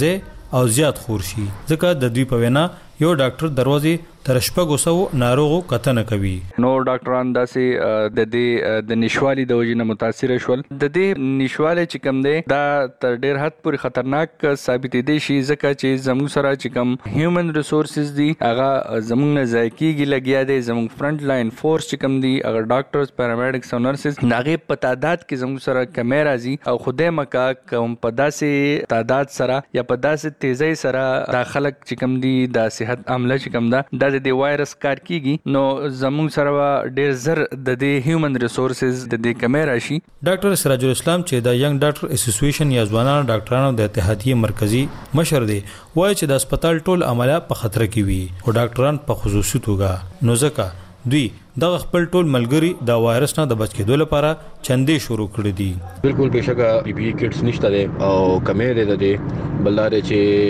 او زیات خور شي ځکه د دوی په وینا یو ډاکټر دروازې تر شپږو سو ناروغو کتنه کوي. نو ډاکټران داسې د دې د نشوالي د وجې نه متاثر شول. د دې نشواله چې کوم دی دا تر ډیر حد پورې خطرناک ثابتې دي شي ځکه چې زموږ سره چې کوم هیومن ریسورسز دي هغه زموږ نه ځای کېږي لګیا دی. زموږ فرنٹ لاین فورس چې کوم دي هغه ډاکټرز پیرامیډکس او نرسز هغې په تعداد کې زموږ سره کمی راځي او خدای مکا کوم په داسې تعداد سره یا په داسې تیزۍ سره دا خلک چې کوم دي دا صحت عمله چې کوم ده دا د وایرس کار کیږي نو زموږ سره ډیر زر د دې هیومن ریسورسز د دې کمی راشي. ډاکټر سراج الاسلام چې د ینګ ډاکټر اسوسییشن یا ځوانانو ډاکټرانو د اتحادیې مرکزی مشر دی وایي چې د هسپتال ټول عمله په خطر کې وي او ډاکټران په خصوصي توګه نو ځکه دوی دغه خپل ټول ملګری د وایرس نه د بچ کېدو لپاره چندې شروع کړې دي. بالکل بهشکه پی پی کټس نشته دي او کمې دي د دې بلاره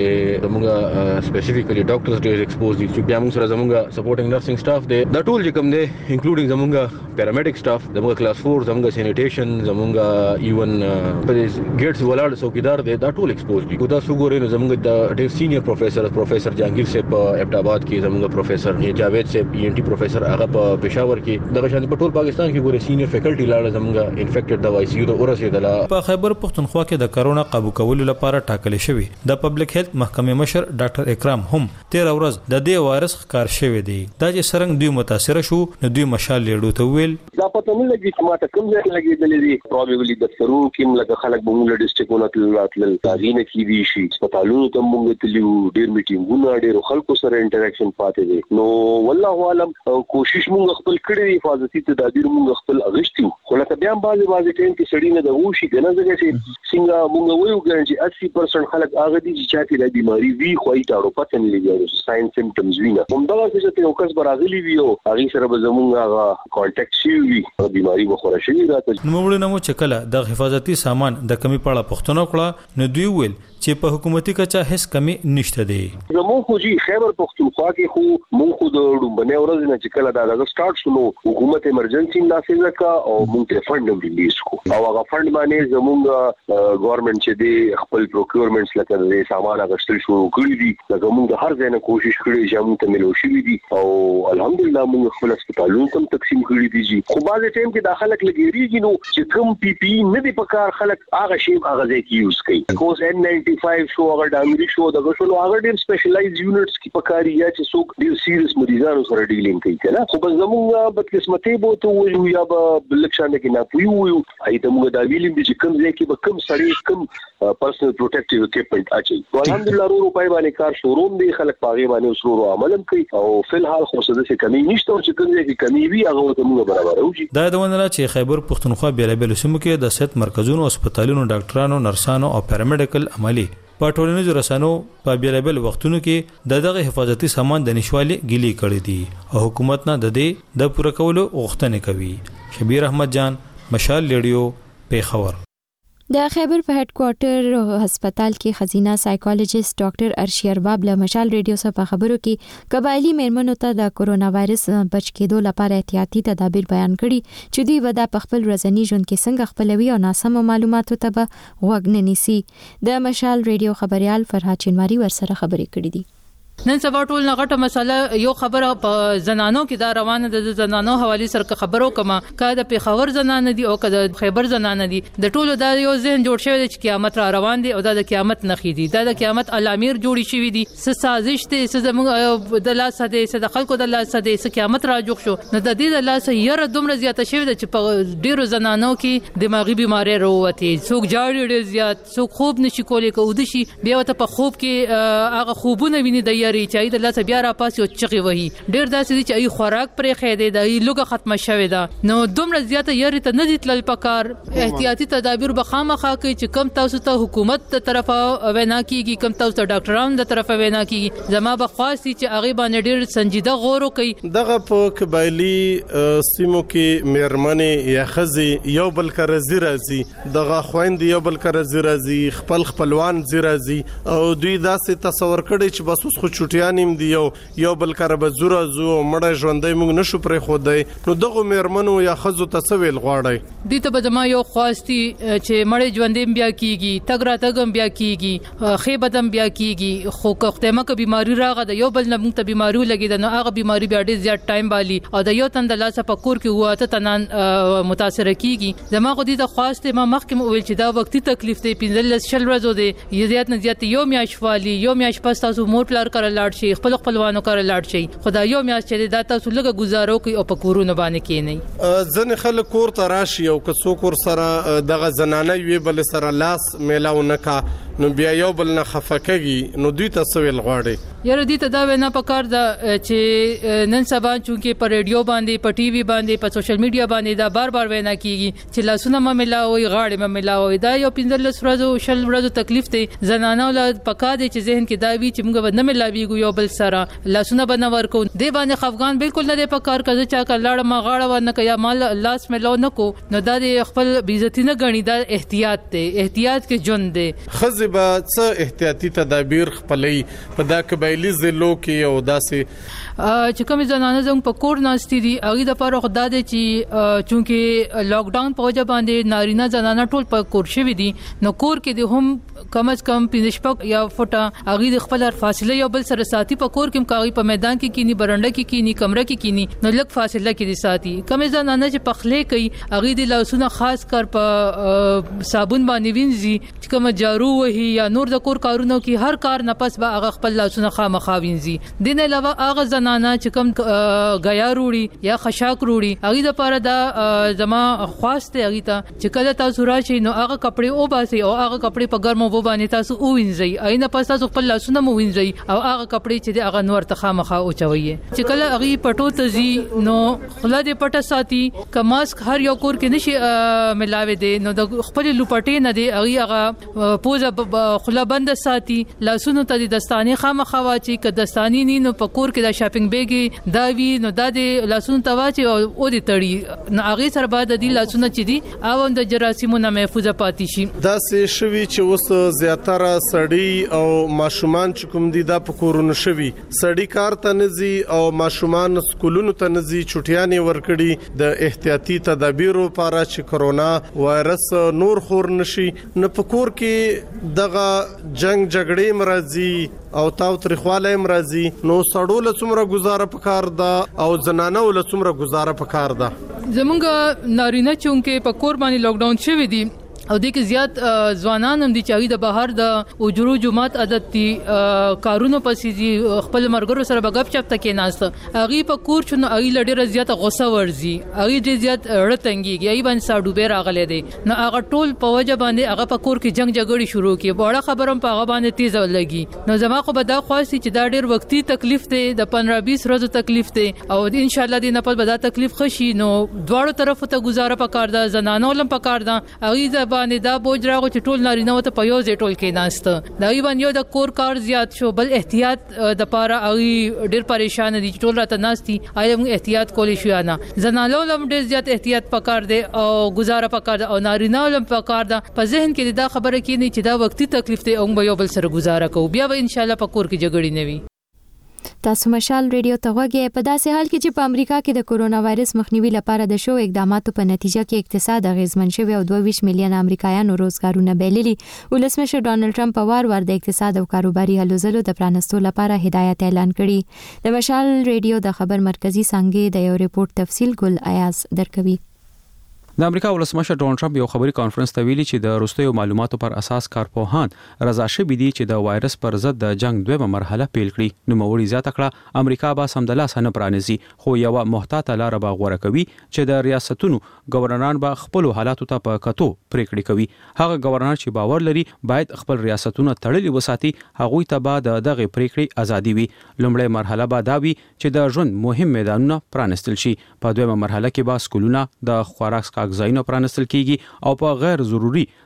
چې موږ سپیسیفیکلی ډاکټرز ډیر ایکسپوز دي چې بیا موږ سره زموږ سپورټینګ نرسنګ سټاف دی دا ټول چې کوم دی انکلوډینګ زموږ پیرامیډیک سټاف زموږ کلاس فور زموږ سینیټیشن زموږ ایون په ګیټس ولاړ څوکیدار دی دا ټول ایکسپوز دي. دا وګورئ نو زموږ د ډیر سینیئر پروفیسور پروفیسور جهانگیر صاحب په ابټاباد کې زموږ پروفیسور جاوید صاحب ای ان ټي پروفیسور هغه په پېښور کې دغه شان په ټول پاکستان کې ګوري سینیئر فیکلټي لاړه زموږ انفیکټډ د وای سی یو د اورسېدله. په خیبر پختونخوا کې د کرونا قابو کولو لپاره ټاکل شوی د پبلک هیلث محکمې مشر ډاکټر اکرام هم تیر ورځ د دې وایرس ښکار شوی دی. دا چې څرنګه دوی متاثر شو نو دوی مشال لیډو ته ویل دا پته نه لګي چې ماته کوم ځای لګېدلې دي پروبابلی د سرو کې لکه خلک به موږ ډیسټریکټونه تل راتلل تاغینه کې دي شي هسپتالونو ته موږ تلو ډیر میټینګونه ډیر خلکو سره انټریکشن پاتې دي نو والله عالم کوشش موږ خپل کړی دی حفاظتي تدابیر موږ خپل اغشتو خو لکه بیا بعضې بعضې ټایم کې سړي نه د وشي کنه ځکه چې څنګه موږ وایو ګڼ چې اسی پرسنټ خلک هغه دي چې چاته د بیماری وی خوای تاړو پته نه لګي ساين سیمټمز وینه همدا چې یو کس براغلی وی او هغه سره به زموږ هغه کانټیکټ شي وی بیماری مخوره شي راته نو موږ نو چې کله د حفاظتي سامان د کمی پاړه پښتنو کړه نو دوی ویل چې په حکومتي کچا هیڅ کمی نشته دی. زموږ خو جی خیبر پختونخوا کې خو موږ خو د ډومبنه ورځ نه چې کله دا د سٹارټ شنو حکومت ایمرجنسي نافذ کا او موږ ته فند ریلیز کو او هغه فند باندې زموږ ګورنمنت چې دی خپل پروکیورمنټس لکه د سامان غشتل شروع کړی دي لکه موږ د هر ځای نه کوشش کړی چې موږ ته ملو شي دي او الحمدلله موږ خپل هسپتالونو ته تقسیم کړی دي جی خو بعض ټیم کې داخله لګیږي نو چې کوم پی پی نه دی په کار خلک هغه شی هغه ځای کې یوز کوي کوس ان ناینټي فایو شو هغه ډامري شو دغه شو هغه ډیر سپیشلایز یونټس کې په کار یا چې څوک ډیر سیریس مریضانو سره ډیلینګ کوي کنه خو بس زموږ په قسمتي بوته وایو یا به بلکشان کې نه پویو ایته موږ دا ویلیم چې کوم ځای کې به کوم سړی کوم پرسنل پروټیکټیو اکوپمنټ اچي الحمدلله ورو په باندې کار شروع دی خلک پاغي باندې شروع عمل کوي او فلحال خو څه د کمی نشته چې کوم ځای کې کمی وي هغه ته موږ برابر اوږي. دا د ونره چې خیبر پختونخوا بیلابل سیمو کې د صحت مرکزونو او هسپتالونو ډاکټرانو نرسانو او پیرامیډیکل عملي په ټولنیزو رسنیو په بیلابل وختونو کې د دغه حفاظتي سامان د نشوالي ګیلي کړې دي او حکومت نه د دې د پوره کولو غوښتنه کوي. شبیر احمد جان مشال ریډیو پیښور. د خیبر په هډ کوارټر هسپتال کې خزینه سایکولوژیست ډاکټر ارشی ارباب له مشال ریډیو سره په خبرو کې قبایلی میرمنو ته د کورونا وایرس بچ کېدو لپاره احتیاطي تدابیر بیان کړي چې دوی ودا په خپل ورځني ژوند کې څنګه خپلوي او ناسمو معلوماتو ته به غوږ نه نیسي. د مشال ریډیو خبريال فرحات چنواری ورسره خبرې کړې دي. نن سبا ټول نغټه مسله یو خبره په زنانو کې دا روانه د زنانو حواله سره خبرو کما کا د پیښور زنانه دي او کا د خیبر زنانه دي د ټولو دا یو ذهن جوړ شوی چې قیامت را روان دي او دا د قیامت نخې دي دا د قیامت علامیر جوړی شوی دي س سازش ته س زموږ د لاس ده س د خلکو د لاس ده س قیامت را جوړ شو نو د دې د لاس یره دومره زیاته شوی چې په ډیرو زنانو کې دماغي بيمارۍ وروته څوک جاړي ډیر زیات څوک خوب نشي کولای کو د شي بیا ته په خوب کې هغه خوبونه ویني د یاري چې د لاس بیا را پاسي او چغي وهي ډیر داسې دي چې ای خوراک پرې خېده د لوګه ختمه شوی دا نو دومره زیاته یاري ته نه دي تل پکار احتیاطي تدابیر به خامخا کوي چې کم تاسو ته حکومت تر طرفه وینا کیږي کم تاسو ته ډاکټرانو د طرفه وینا کیږي زما به خاصي چې هغه باندې ډیر سنجیده غور وکړي. دغه په قبایلی سیمو کې میرمنې یا خزي یو بل کرزي راځي دغه خويند یو بل کرزي راځي خپل خپلوان زی راځي او دوی داسې تصور کړي چې بس اوس خو چټیانیم دی یو یو بل کار به زوره زو مړه ژوندۍ موږ نشو پرې خودای نو دغه میرمنو یا خزو تسویل غواړي دي ته به ما یو خواستی چې مړه ژوندې بیا کیږي تګ را تګم بیا کیږي خیبتم بیا کیږي خو کختمه ک بیماری راغه د یو بل نه موږ ته بیماری لګي د نو هغه بیماری بیا ډیر زیات ټایم والی او د یو تن د لاس په کور کې هوا ته تنان متاثر کیږي زما غو دي د خواسته ما مخکې ویل چې دا وختي تکلیف دی پنځل شل ورځې دی یزيات نه زیات یو میاش والی یو میاش پس تاسو مور پلار کړه لاړ شي خپل خپلوانو کړه لاړ شي خدای یو میاش چې دا تاسو لګه گزارو کوي او په کورونه باندې کې نه ځنه خلک کور ته راشي او که څوک ور سره دغه زنانه وی بل سره لاس میلاو نکا نو بیا یو بل نه خفکږي نو دوی تاسو ویل غواړي یاره دي ته دا وینا پکار دا چې نن سبا چونکې په ریډیو باندې په ټي وي باندې په سوشل میډیا باندې دا بار بار وینا کیږي چې لاسونه م ملاوي غاړې م ملاوي دا یو پنځل ورځو شل ورځو تکلیف دی زنانه ولادت پکا دي چې ذهن کې دا وی چې موږ به نه ملاويږو یو بل سره لاسونه بنور کو دی باندې خفغان بالکل نه دی پکار کزه چا کلاړه ما غاړه ورنه کیا مال لاس ملو نکو نو دا خپل بیزتی نه غنی دا احتیاط دی احتیاط کې جون دی خزبه څه احتیاطي تدابیر خپلې په دا قبایلی ضلعو کې او داسې چې کوم زنانه زموږ په کور ناشتي دي هغه د پاره خدای دې چې چونکه لاک ډاون په وجه باندې نارینه زنانه ټول په کور شوي دي نو کور کې د هم کم از کم پینځپک یا فټه هغه د خپل فاصله یو بل سره ساتي په کور کې کاغي په میدان کې کینی برنده کې کینی کمره کې کینی نو لږ فاصله کې دي ساتي کوم زنانه چې پخلې کوي هغه د لاسونه خاص کر په صابون باندې وینځي چې کوم جارو وهي یا نور د کور کارونو کې هر کار نه پس به هغه خپل لاسونه خامخا وینځي دین علاوه هغه زنانه چې کوم غیا روړي یا خشاک روړي هغه د پاره دا زما خواسته هغه ته چې کله تاسو راشي نو هغه کپڑے او باسي او هغه کپڑے په ګرمو و باندې تاسو او وینځي اينه پس تاسو خپل لاسونه مو وینځي او هغه کپڑے چې هغه نور ته خامخا او چوي چې کله هغه پټو تزي نو خلا دې پټه ساتي ک ماسک هر یو کور کې نشي ملاوي دي نو د خپل لوپټې نه دی هغه هغه پوزه خلا بند ساتي لاسونو ته د دستاني خامخا واچي ک دستاني نه نو په کور کې د شاپینګ بیګي دا وی نو د دې لاسونو ته واچي او دې تړي نو هغه سره بعد د لاسونو چې دي او د جراثیمو نه محفوظ پاتې شي دا سه شوي چې اوس زیاتره سړی او ماشومان چې کوم دي دا په کورونو شوي سړی کار ته نزي او ماشومان سکولونو ته نزي چټیانې ورکړي د احتیاطي تدابیرو لپاره چې کرونا وایرس نور خور نشي نه په کور کې دغه جنگ جګړې مرضی او تاو تاریخواله مرضی نو سړول څومره گزاره پکار ده او زنانه ول څومره گزاره پکار ده زمونږ نارینه چونکه په کور باندې لاک ډاون شوی دي او د کې زیات ځوانان هم دي چې د بهر د اجرو جمعات عادت دي کارونو پسې دي خپل مرګرو سره بغب چپ تکې ناست اغي په کور چنو اغي لډیره زیات غوسه ورزي اغي ډیر زیات رټنګي ای باندې ساډو بیر اغله دي نو هغه ټول په وجه باندې هغه په کور کې جنگ جګړې شروع کی بوړه خبرم په هغه باندې تیز لګي نو زما خو به دا خواسي چې دا ډیر وختي تکلیف دی د پندرہ بیس ورځې تکلیف دی او ان شاء الله دې نه په دا تکلیف خشي نو دواړو طرفو ته گزاره پکار ده زنانو لم پکار ده اغي باندې دا بوج راغو چې ټول نارینه وته په یو ځای ټول کې ناشته دا وی باندې د کور کار زیات شو بل احتیاط د پاره اغي ډیر پریشان دي ټول راته ناشتي آیم احتیاط کولی شو نه زنانو لم ډیر زیات احتیاط پکار دي او گزاره پکار ده او نارینه لم پکار ده په ذهن کې دا خبره کې نه چې دا وختي تکلیف ته او یو بل سره گزاره کوو بیا به ان شاء الله په کور کې جګړې نه وي تاسو مشال ریډیو ته وګورئ په داسې حال کې چې په امریکا کې د کورونا وایرس مخنیوي لپاره د شو اقداماتو په نتیجه کې اقتصاد اغیزمن شوی او دوه ویشت میلیون امریکایانو روزګارونه بللي ولسمشر ډانلډ ټرمپ په وار وار د اقتصاد او کاروباري هلو ځلو د پرانستو لپاره هدایت اعلان کړي د مشال ریډیو د خبر مرکزی څنګه د یو ریپورت تفصیل ګل ایاز درکوي د امریکا ولسمشر ډونالد ټرمپ یو خبري کانفرنس ته ویلي چې د وروستیو معلوماتو پر اساس کارپوهان رضا شوي دي چې د وایرس پر ضد د جنگ دویمه مرحله پیل کړي نو موري زیاته کړه امریکا به سمدلاسه نه پرانیزي خو یو محتاطه لار به غوړه کوي چې د ریاستونو گورنران به خپل حالاتو ته په کتو پریکړې کوي هغه گورنر چې باور لري باید خپل ریاستونه تړلي وساتي هغه ته به د دغه پریکړې ازادي وي لومړی مرحله به دا وي چې د ژوند مهم میدانونه پرانستل شي په دویمه مرحله کې به سکولونه د خوراک ځایونه پرانستل کیږي او په غیر ضروري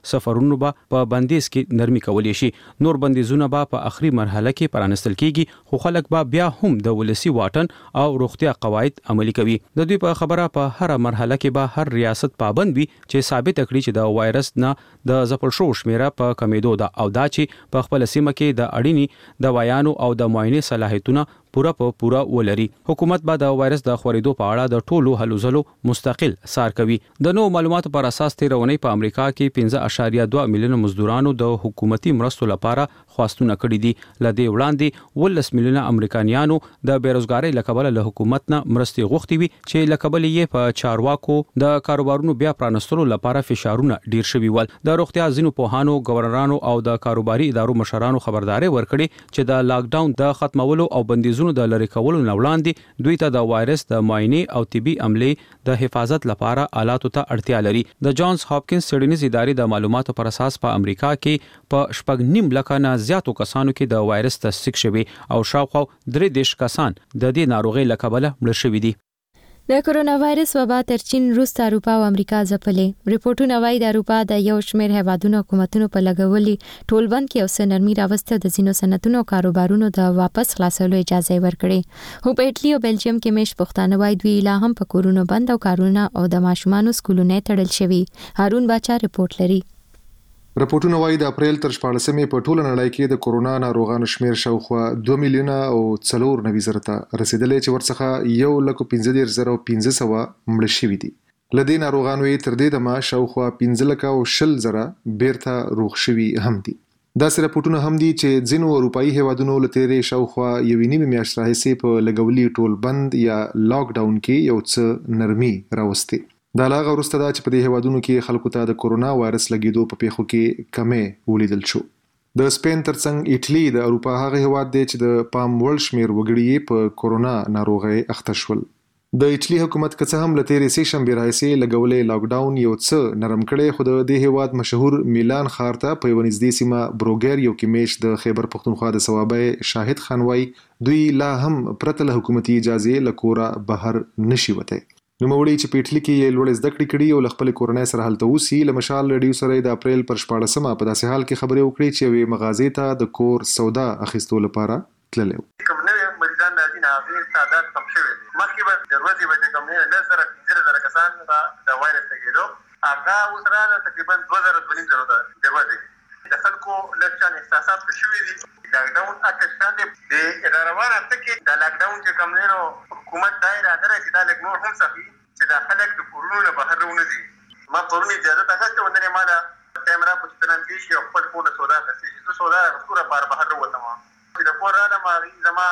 سفرونو به په بندیز کې نرمي کولی شي. نور بندیزونه به په اخري مرحله کې پرانستل کیږي، خو خلک به بیا هم د ولسی واټن او روغتیا قواعد عملي کوي. د دوی په خبره په هر مرحله کې به هر ریاست پابند وي چې ثابت کړي چې د وایرس نه د ځپل شو شمیره په کمیدو ده او دا چې په خپل سیمه کې د اړینی د وایانو او د معاینې صلاحیتونه پورا په پورا ولري. حکومت به د وایرس د خورېدو په اړه د ټولو هلو ځلو مستقل څار کوي. د نو معلوماتو پر اساس تیرونی په امریکا کې پنځه اعشاریه دوه میلیونه مزدورانو د حکومتي مرستو لپاره خواستونه کړي دي. لدې وړاندې ولس میلیونه امریکایانو د بیروزګاری لکبل له حکومت نه مرستي غوښتي وي چې لکبل یې په چارواکو د کاروبارونو بیا پرانستلو لپاره فشارونه ډیر شوي ول. د روغتیا ځینو پوهانو، گورنرانو او د کاروباري ادارو مشرانو خبرداري ورکړي چې د لاک ډاون د ختمولو او بندیزونو د لری کولو نه وړاندې دوی ته د وایرس د معاینې او طبي عملې د حفاظت لپاره آلاتو ته اړتیا لري. د جانز هاپکینز څېړنیز ادارې د معلوماتو پر اساس په امریکا کې په شپږ نیم لکه نه زیاتو کسانو کې د وایرس تصدیق شوی او شاوخوا درې دیش کسان د دې ناروغۍ له کبله مړه شوي دي. د کرونا وایرس وبا تر چین، روس، اروپا او امریکا ځپلې. ریپورتونه وايي د اروپا د یو شمېر هیوادونو حکومتونو په لګولي ټولبند کې اوس نرمي راوسته د ځینو صنعتونو او کاروبارونو د واپس خلاصولو اجازه ورکړي. خو په ایټالي او بلجیم کې مش پښتانه وایي دوی لا هم په کورونو بند او کارونه او د ماشومانو سکولونه تړل شوي. هارون باچا ریپورت لري. راپورټونه وايي د اپریل تر شپاړسمې په ټوله نړۍ کې د کورونا ناروغانو شمیر شاوخوا دوه میلیونه او څلور نوي زره ته رسیدلې چې ورڅخه یو لک پنځه دېرش زره او پنځه سوه مړه شوي دي. له دې ناروغانو یې تر دې دمه شاوخوا پنځه لکه او شل زره بیرته روغ شوي هم دي. داسې راپورټونه هم دي چې ځینو اروپایي هیوادونو له تېرې شاوخوا یوې نیمې میاشتې راهیسې په لګولي ټول بند یا لاک ډاون کې یو څه نرمي راوستې. دا لا غوړسته دا چې په دې هیوادونو کې خلکو ته د کورونا وایرس لګیدو په پیښو کې کمې ولیدل شو. د سپین ترڅنګ ایټلی د اروپا هغه هیواد دی چې د پام وړ شمیر وګړي په کورونا ناروغۍ اخته شول. د ایټلی حکومت که څه هم له تېرې سې شنبې راهیسې لګولې لاک ډاون یو څه نرم کړی، خو د دې هیواد مشهور میلان ښار ته په یوه نږدې سیمه بروګریو کې میش د خیبر پښتونخوا د صوابۍ شاهد خان وایي دوی لا هم پرته له حکومتي اجازې له کوره بهر نشي وتی. نوموړي چې په ایټلی کې یې لوړې زده کړې کړي او له خپلې کورنۍ سره هلته اوسي، له مشال رادیو سره د اپریل پر شپاړسمه په داسې حال کې خبرې وکړې چې یوې مغازې ته د کور سودا اخیستو لپاره تللی و. کوم نوي مریضان راځي نه هغې تعداد کم شوی دی. مخکې به د ورځې به چې کوم لس زره پنځه زره کسان ته د وایرس لګېدو، هغه اوس راغله تقریبا دوه زره دوه نیم زرو ته د ورځې. د خلکو لږ شان احساسات ښه شوي دي. لاکډاون اته شان دی د روان هفته کې د لاکډاون چې کوم دی نو حکومت دا اراده لري چې دا لږ نور هم سخي چې دا خلک د کورونو نه بهر ونځي. ما پرون اجازه اخیستې وه، نن یې ما له کیمرا په چتران کې شي او خپل کور نه سودا اخیستې شي. زه سودا اخیستو لپاره بهر ووتم چې د کور رالم، هغې زما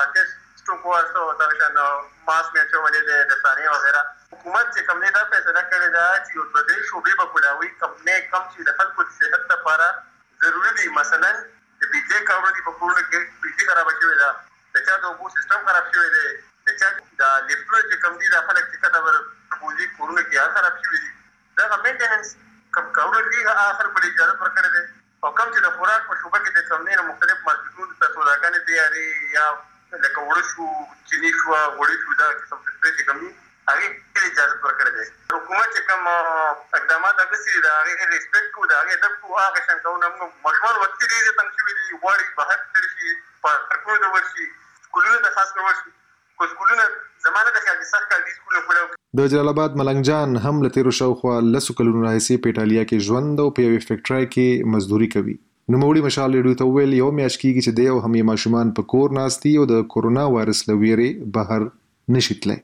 ټسټ سټوک واخیسته او دغه شان ماسک مې اچولې دی، د ثانیې وغیره. حکومت چې کوم دی دا فیصله کړې ده چې یو دوه درې شعبې به کولاوي کمپنۍ کم چې د خلکو د صحت لپاره ضروري دي. مثلا د بجلی کارونه دي په کورونو کې بجلی خرابه شوې ده، د چا د اوبو سیستم خراب شوی دی، د چا د لیفټونو چې کوم دي دا خلک چې کته وربوځي کورونو کې هغه خراب شوي دي. دغه مینټیننس کوم کارونه دي هغه خلکو ته اجازه ورکړې دی. او کوم چې د خوراک په شعبه کې د کوم نه مختلف مارکیټونو ته سوداګانې تیارې یا لکه وړه شو، چیني شوه، غوړي شو، دا قسم فکرې چې کوم دي هغې ته اجازه ورکړې دی. حکومت چې کوم اقدامات اخیستي دي د هغې ریسپیکټ کوو، د هغې ادب کوو. هغه شان کوو. ماشومان وختي ډېرې تنګ شوي دي، غواړي بهر تللی شي، پارکونو ته ورشي، سکولونو ته خاص کر ورشي. خو سکولونه زما نه د خیال چې سخت کار دي سکولونه کولی. د جلال آباد ملنګ جان هم له تېرو شاوخوا لسو کلونو راهیسې په ایټالیا کې ژوند او په یوې فیکټرۍ کې مزدوري کوي. نوموړي مشال ریډیو ته وویل یو میاشت کېږي چې دی او هم یې ماشومان په کور ناست دي او د کورونا وایرس له ویرې بهر نشي تللی.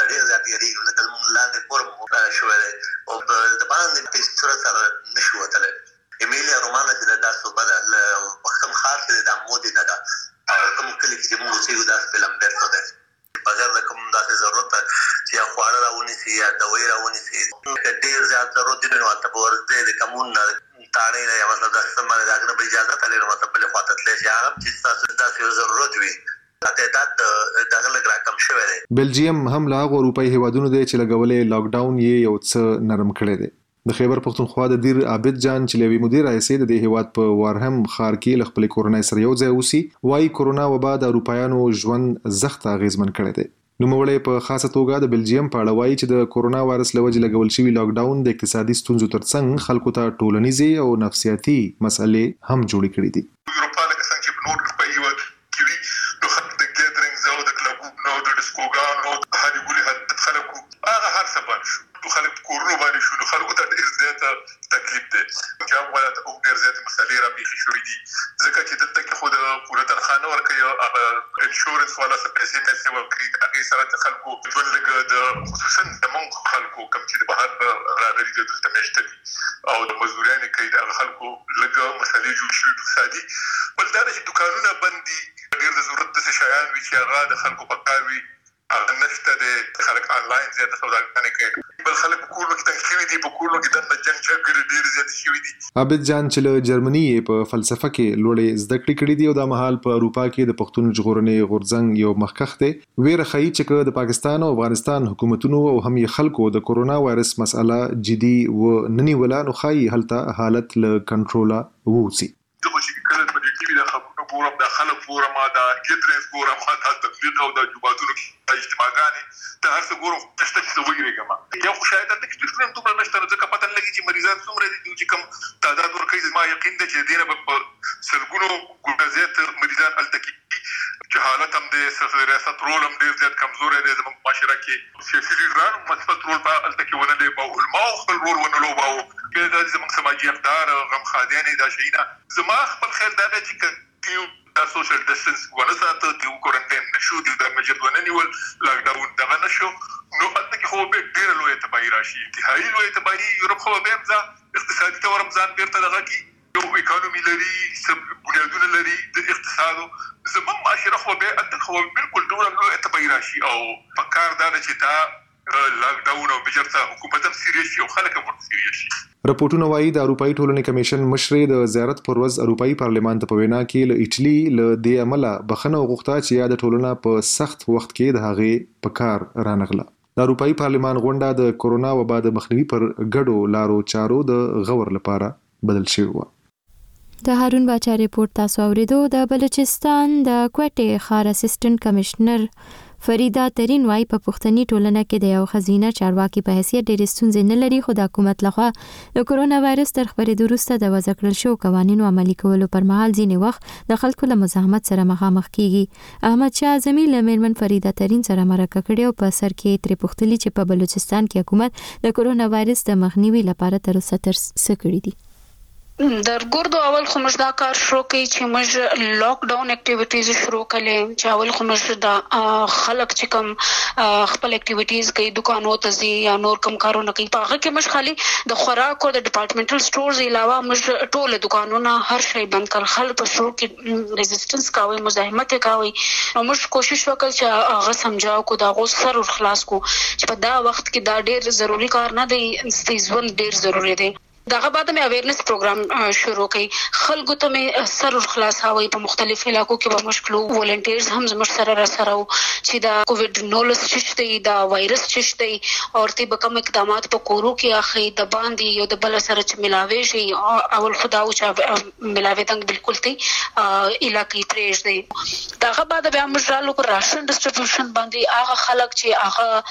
ایمیلیا رومانه چې دا صوبه ده له پښتون ښار کې د عمودي نه ده او کوم کلي کې چې موږ اوسېږو داسې فلم بیرته دی بغیر د کوم داسې ضرورت چې یا خواړه راونیسي یا دوایي راونیسي. که ډېر زیات ضرورت دي نو هلته به ورځې د کمون نه تاڼې نه یا مطلب داسې څه باندې د هغه نه به اجازه تللی نو مطلب بلې خوا ته تللی شي. هغه چې ستاسو داسې یو ضرورت وي تعداد دغه لږ راکم شوی دی. بلجیم هم له هغو اروپایي هیوادونو دی چې لګولې لاکډاون یې یو څه نرم کړی دی. د خیبر پښتونخوا د دیر عابد جان چې له یوې مودې راهیسې د دې هیواد په وارهم ښار کې له خپلې کورنۍ سره یو ځای اوسي، وایي کورونا وبا د اروپایانو ژوند سخت اغېزمن کړی دی. نوموړی په خاصه توګه د بلجیم په اړه وایي چې د کورونا وایرس له وجې لګول شوي لاک ډاون د اقتصادي ستونزو ترڅنګ خلکو ته ټولنیزې او نفسیاتي مسلې هم جوړې کړې دي. خلک کورونو باندې شو، خلکو ته ډېر زیاته تکلیف دی چې هم ولا ته ډېر زیاتې مسلې را پیښې شوې دي، ځکه چې دلته کې خو د پوره تنخواه ورکوي، هغه انشورنس والا څه پیسې مېسې ورکوي، هغې سره د خلکو ژوند لږ د خصوصا زمونږ خلکو کوم چې د بهر راغلي دي دلته میشته دي او د مزدورانې کوي، د هغه خلکو لږ مسلې جوړ شوي اقتصادي. بل دا ده چې دوکانونه بند دي، ډېر د ضرورت داسې شیان وي چې هغه د خلکو په کار وي، هغه نشته دی، خلک آنلاین زیاته سوداګانې کوي. بل خلک په کورونو کې تنګ شوي دي، په کورونو کې دننه جنګ جګړې ډېرې زیاتې شوي دي. عابد جان چې له جرمني یې په فلسفه کې لوړې زده کړې کړې دي او دا مهال په اروپا کې د پښتون ژغورنې غورځنګ یو مخکښ دی. ویره ښیي چې که د پاکستان او افغانستان حکومتونو او هم یې خلکو د کورونا وایرس مسله جدي و نه نیوله نو ښایي هلته حالت له کنټروله ووځي. زه خو چې کله په دې ټي وي د خبرونو ګورم، د خلک ګورم، د ګیدرینز ګورم، د تبلیغ او د جوماتونو کې اجتماعګانې د هر څه ګورم، نشته چې زه وویرېږم. یو خو شاید هلته کې ټسټونه هم دومره نشته نو ځکه پته نه لګي چې مریضان څومره دي چې کوم تعداد ورکوي. زما یقین دی چې دې نه به په سلګونو ګونه زیات مریضان هلته کې جهالت هم دی، ریاست رول هم ډېر زیات کمزوری دی زموږ معاشره کې. سیاسي لیډران مثبت رول په هلته کې ونه لوباوه، علماو خپل رول ونه لوباوه، بیا دا زموږ سماجي اقدار، غمخادیانې، دا شیونه. زما خپل خیال دا دی چې که دا سوشل ډسټنس ونه ساته، دیو کورنټاین نه شو، دیو دا میجر ونه نیول، لاک ډاون دغه نه شو، نو هلته کې خو بیا ډېره لویه تباهي راشي، انتهایي لویه تباهي. یورپ خو به بیا هم ځه اقتصادي طور هم ځان بېرته دغه کړي، یو اکانومي لري، بنیادونه لري د اقتصادو. زموږ معاشره خو بیا هلته خو بلکل ډېره لویه تباهي راشي او په کار دا ده چې دا لاک ډاون او میجر ته حکومت هم سیریس شي او خلک هم ورته سیریس شي. راپورټونه وایي د اروپایي ټولنې کمیشن مشرې د زیارت پر ورځ اروپایي پارلمان ته په وینا کې له ایټالي له دې عمله بخښنه وغوښته چې یاده ټولنه په سخت وخت کې د هغې په کار رانغله. د اروپایي پارلمان غونډه د کورونا وبا د مخنیوي پر ګډو لارو چارو د غور لپاره بدل شوې وه. د هارون باچا ریپورت تاسو اوریدو. د بلوچستان د کوټې ښار اسسټنټ کمشنر فریدا ترین وايي په پښتني ټولنه کې د یو خزینه چارواکي په حیثیت ډېرې ستونزې نه لري، خو د حکومت لخوا د کورونا وایرس تر خپرېدو وروسته د وضع کړل شوو قوانینو عملي کولو پر مهال ځینې وخت د خلکو له مزاحمت سره مخامخ کیږي. احمد شاه اعظمي له میرمن فریدا ترین سره مرکه کړې او په سر کې ترې پوښتلي چې په بلوچستان کې حکومت د کورونا وایرس د مخنیوي لپاره تر اوسه څه کړي دي. در ګردو اول خو موږ دا کار شروع کړی چې موږ لاک ډاون اکټیویټیز شروع کړلې چې اول خو موږ د خلک چې کوم خپل اکټیویټیز کوي، دکانو ته ځي یا نور کوم کارونه کوي، په هغه کې موږ خالي د خوراک او د ډپارټمنټل سټورز علاوه موږ ټول دکانونه هر شی بند کړل. خلک په شروع کې ریزिस्टنس کوي، مزاحمت کوي، نو موږ کوشش وکړ چې هغه سمجاو کو دا غو سر خلاص کو چې په دا وخت کې دا ډېر ضروری کار نه دی، ژوند ډېر ضروری دی. دغه بعد مې اویرنس پروګرام شروع کړي، خلکو ته مې سر خلاصاوي، په مختلف علاقو کې به مشکلو ولنټیرز هم زموږ سره را سره وو چې دا کووډ نولس چشته دا وایرس چشته او ورته به کوم اقدامات په کورو کې اخی د باندې یو د بل سره چې ملاوي شي اول خداو چې ملاوي تنګ بالکل تی علاقې پرېږ دی. دغه بعد بیا موږ رالو پر راشن ډسټریبیوشن باندې هغه خلک چې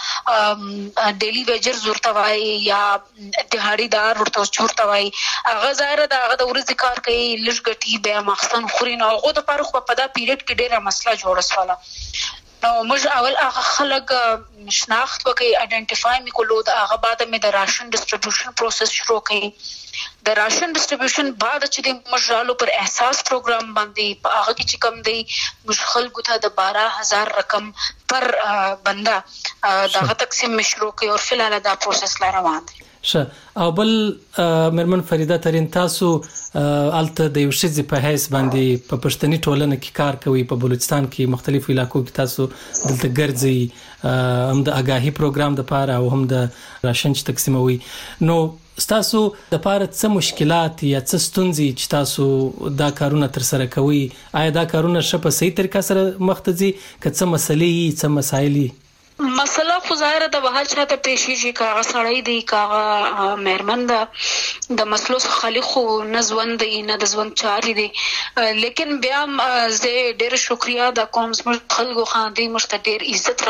هغه ډیلی ویجر ورته وایي یا دهاړي دار ورته ورتوي، هغه ظاهر دا هغه د ورځې کار کوي، لږ ګټي بیا مخصن خوري، نو هغه د پاره خو په دا پیریډ کې ډیره مسله جوړه سواله. نو موږ اول هغه خلک شناخت وکړي، ایډنټیفای می کولو، د هغه بعد مې د راشن ډسټریبیوشن پروسس شروع کړي. د راشن ډسټریبیوشن بعد چې د مجرالو پر احساس پروګرام باندې په هغه کې چې کم دی مشخل ګوته د بارہ ہزار رقم پر بنده دغه تقسیم شروع کړي او فلحال دا پروسس لا روان دی. ښه، او بل میرمن فریدا ترین تاسو الته د یو شذ په حیث باندې په پښتني ټولنه کې کار کوي، په بلوچستان کې مختلف علاقو کې تاسو دلته ګرځي، هم د آگاهي پروګرام د پاره او هم د راشن تقسیموي، نو تاسو د پاره څه مشکلات یا څه ستونزې چې تاسو دا کارونه تر سره کوي، آیا دا کارونه ش په صحیح طریقه سره مخ ته ځي که څه مسلې څه مسایل؟ مسله خو ظاهره د وهل چاته پېښیږي کاغه سړی دی کاغه مېرمن ده د مسلو څخه خالي خو نه ژوند دی نه د ژوند چارې دی لیکن بیا زه ډېر شکریا د کوم زموږ خلکو خاندي موږ ته ډېر عزت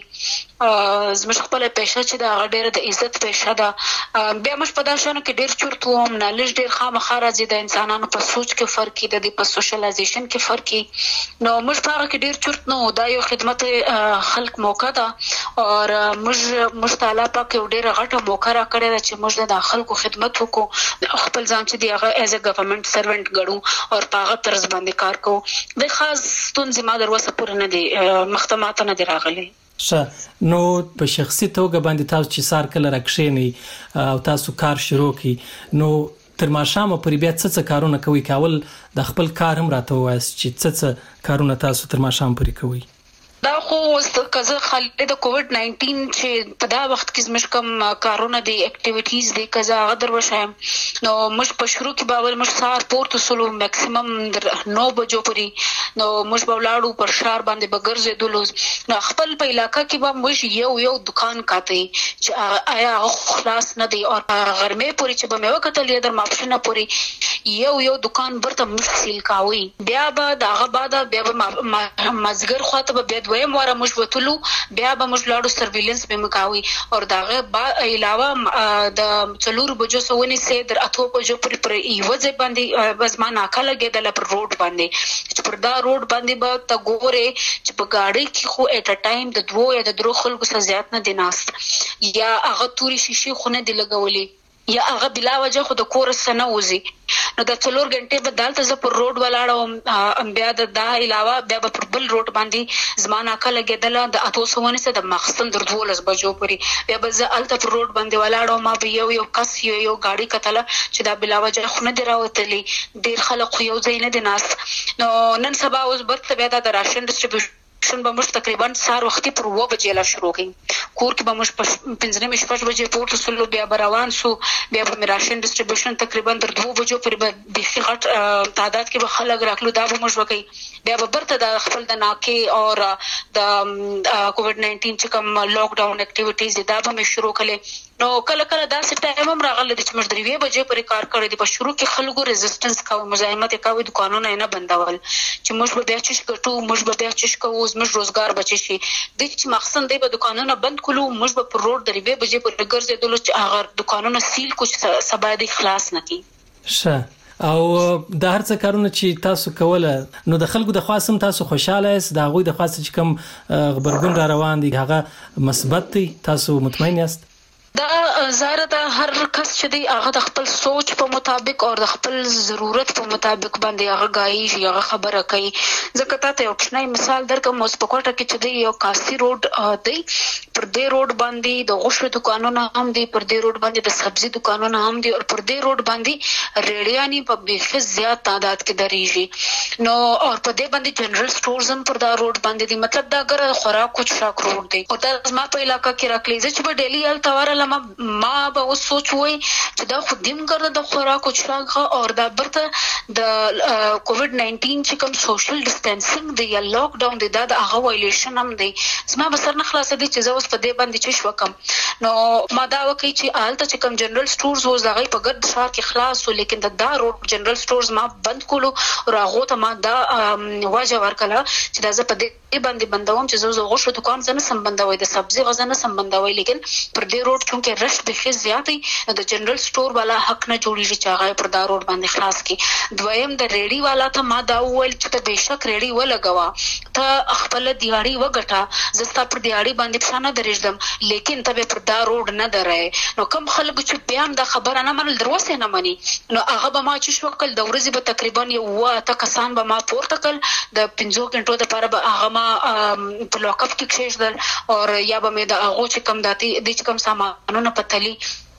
راکوي زموږ خپله پیشه چې د هغه ډېره د عزت پیشه ده بیا موږ په دا شانو کې ډېر چورت وم نالج ډېر خامخا راځي د انسانانو په سوچ کې فرق کې د دې په سوشلایزیشن کې فرق کې نو موږ په هغه کې ډېر چورت نه دا یو خدمت خلک موقع ده اور موږ موږ تعالی پاک یو ډېر غټه موقع را کړې ده چې موږ د خلکو خدمت وکړو خپل ځان چې دی هغه ایز ا ګورنمنت سروانت ګڼو او په هغه طرز باندې کار کوو د خاص ستونزې ما دروازه پورې نه دي مختمات نه دي راغلي ښه نو په شخصي توګه باندې تاسو چې سار کله راکښینی او تاسو کار شروع کی نو تر ماښامه پورې بیا څه څه کارونه کوي کاول د خپل کار هم راته وایي چې څه څه کارونه تاسو تر ماښام پورې کوي دا خو کزه خالي د کووډ ناینټین چې په دا وخت کې زموږ کوم کارونه دي اکټیویټیز دي کزه هغه دروښایم نو موږ په شروع کې باور موږ سار پورته سولو میکسیمم نو بجو پورې نو موږ په ولاړو پر شهر باندې بګرځېدلو نو خپل په علاقې کې به موږ یو یو دکان کاته چې آیا خلاص نه دی او غرمه پورې چې به مې وکتل یا در ماپښینه پورې یو یو دکان برته موږ سیل کاوي بیا به داغه بعد بیا به مازګر خواته به دویم واره موږ وتلو بیا به موږ لاړو سرویلنس به مکاوي او داغه با علاوه د څلور بجو سونی سي در اتو بجو پر پر ایوځ باندې بس ما ناکه لګیدل پر روډ باندې چې پر دا روډ باندې به تا ګوره چې په گاډي کې خو اټ ا ټایم د دوه یا د درو خلکو سره زیات نه دي ناست یا هغه توري شیشې خونه دی لګولې یا هغه بلا وجه خو د کور سره نه وځي نو د څلور غنټې په دالته ز پر روډ ولاړم بیا د دا علاوه بیا په بل روډ باندې زمانہ کله لګیدل د اتو سونه سره د مخصن در دولس بجو پورې بیا به ز الته پر روډ باندې ولاړم ما به یو یو کس یو یو گاډي کتل چې دا بلا وجه خو نه دی راوتلې ډیر خلک یو ځای نه دي ناس نو نن سبا اوس برته بیا د راشن ډیسټریبیوشن شون به موږ تقریبا سار وختي پر و بجې لا شروع کړي کور کې به موږ پنځه مې شپږ بجې پورته سلو بیا روان سو بیا به راشن ډیسټریبیوشن تقریبا تر دوه بجو پورې به د غټ تعداد کې به خلک راکلو دا به موږ وکړي بیا به برته د خپل د ناکې او د کووډ ناینټین چې کوم لاک ډاون اکټیویټیز دا به مې شروع کړي نو کله کله دا ټایم هم راغلی چې موږ درې بجې پورې کار کړی دی په شروع کې خلکو ریزिस्टنس کاوه مزاحمت کاوه دکانونه نه بندول چې موږ به بیا چش کټو موږ به بیا چش کوو موږ روزګار بچی شي د چې مقصد دی به دکانونه بند کړو موږ به پر روډ درې بجې پورې ګرځېدل چې هغه دکانونه سیل کوم سبا دی خلاص نکي ښه او د هر څه کارونه چې تاسو کوله نو د خلکو د خاصم تاسو خوشاله یاست دا غوي د خاص چې کوم خبرګون را روان دي هغه مثبت دي تاسو مطمئن یاست دا زاره د هر کس چې دی هغه د خپل سوچ په مطابق او د خپل ضرورت په مطابق باندې هغه غایي هغه خبره کوي ځکه ته یو کښنی مثال درکوم اوس په کوټه کې چې دی یو کاسي روډ دی پر دې روډ باندې د غوښې دکانونه هم دي پر دې روډ باندې د سبزي دکانونه هم دي او پر دې روډ باندې ریډیانی په بیخي زیات تعداد کې دریږي نو او په دې باندې جنرال سٹورز هم پر دا روډ باندې دي مطلب دا ګره خوراک او شاک روډ دی او دا ما په علاقې کې راکلی چې په ډیلی ال تواره ما به اوس سوچ وای چې دا خو دیم ګرځي د خوراک او شاک او دا برته د کووډ ناینټین چې کوم سوشل ډیسټنسینګ دی یا لاک ډاون دی دا د هغه وایلیشن هم دی زما بسر نه خلاص دي چې زه اوس په دې باندې چې وکم نو ما دا وکي چې آلته چې کوم جنرال سٹورز وو زغی په ګرد شهر کې خلاص و لیکن د دا روډ جنرال سٹورز ما بند کولو او هغه ته ما دا واجب ورکړه چې دا زه په دې باندې بندوم چې زه غوښه دکان زنه سم بندوي د سبزي غزنه سم بندوي لیکن پر دې روډ چونکه رش به خي زیاتې د جنرال سٹور والا حق نه جوړیږي چې هغه پر دا روډ باندې خلاص کی دویم د ریډي والا ته ما دا وویل چې ته بهشک ریډي ولګوا ته خپل دیاړي وګټه زستا پر دیاړي باندې پښانه درېږم لیکن ته پر دا روډ نه درې نو کم خلک چې بیا د خبره نه منل دروسه نه مني نو هغه به ما چې شوکل د ورځې به تقریبا یو واته کسان به ما پورته کول د پنځو غنټو لپاره به هغه ما په لوکاپ کې کېښدل او یا به مې د هغه چې کم داتي د چې کم سامانونه پتلی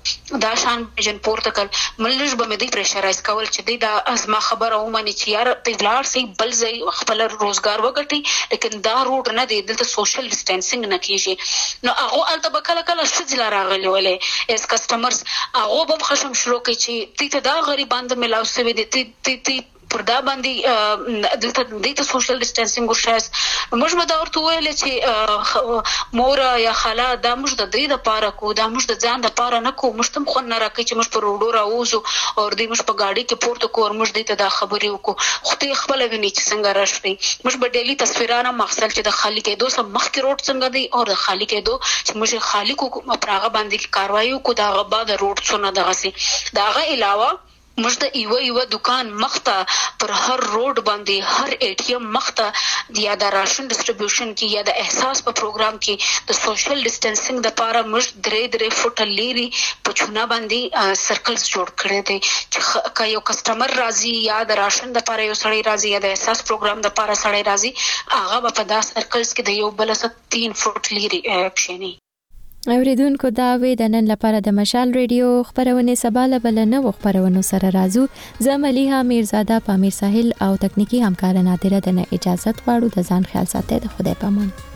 دا شان جن پورته کول ملج به مې دی پریشرایز کول چې دی دا ازما خبره ومني چې یار په لار سي بل ځای خپل روزګار وګټي لیکن دا روډ نه دی دلته سوشل ډیسټنسینګ نه کیږي نو هغه الته به کله کله شځل راغلی ولې اس کسٹمرز هغه به خشم شروع کوي چې تی ته دا غریباند ملاوسوي دي تی تی پر دا باندې دلته د سوشل ډیسټنسینګ ورشاس موږ به دا ورته ویل چې مور یا خاله دا موږ د دې د پاره کو دا موږ د ځان د پاره نه کو موږ تم خو نه راکې چې موږ پر وډو راوځو او دې موږ په گاډي کې پورته کو موږ دې ته دا خبرې وکړو خو ته خپل ویني چې څنګه راشي موږ به ډیلی تصویرانه مخسل چې د خالی کېدو سم مخ کې روډ څنګه دی او د خالی کېدو چې موږ خالی کو پراغه باندې کاروایو کو دا غبا د روډ څونه دغه سي داغه علاوه موږ د ایو ایو دکان مخته پر هر روډ باندې هر ای ټی ایم مخته یا د راشن ډیسټریبیوشن کې یا د احساس په پروګرام کې د سوشل ډیسټنسینګ د لپاره موږ درې درې فوټ لري په چونه باندې سرکلز جوړ کړی دي چې یو کسٹمر راځي یا د راشن د لپاره یو سړی راځي یا د احساس پروګرام د لپاره سړی راځي هغه په داس سرکلز کې د یو بل څخه تین فوټ لري کښینی اوریدونکو دا وې د نن لپاره د مشال ریډیو خبرونه سباله بل نه و خبرونه سره راځو زملیها میرزاده پامیر ساحل او تکنیکی همکار نادره د اجازه غواړو د ځان خیال ساتئ د خدای پامان.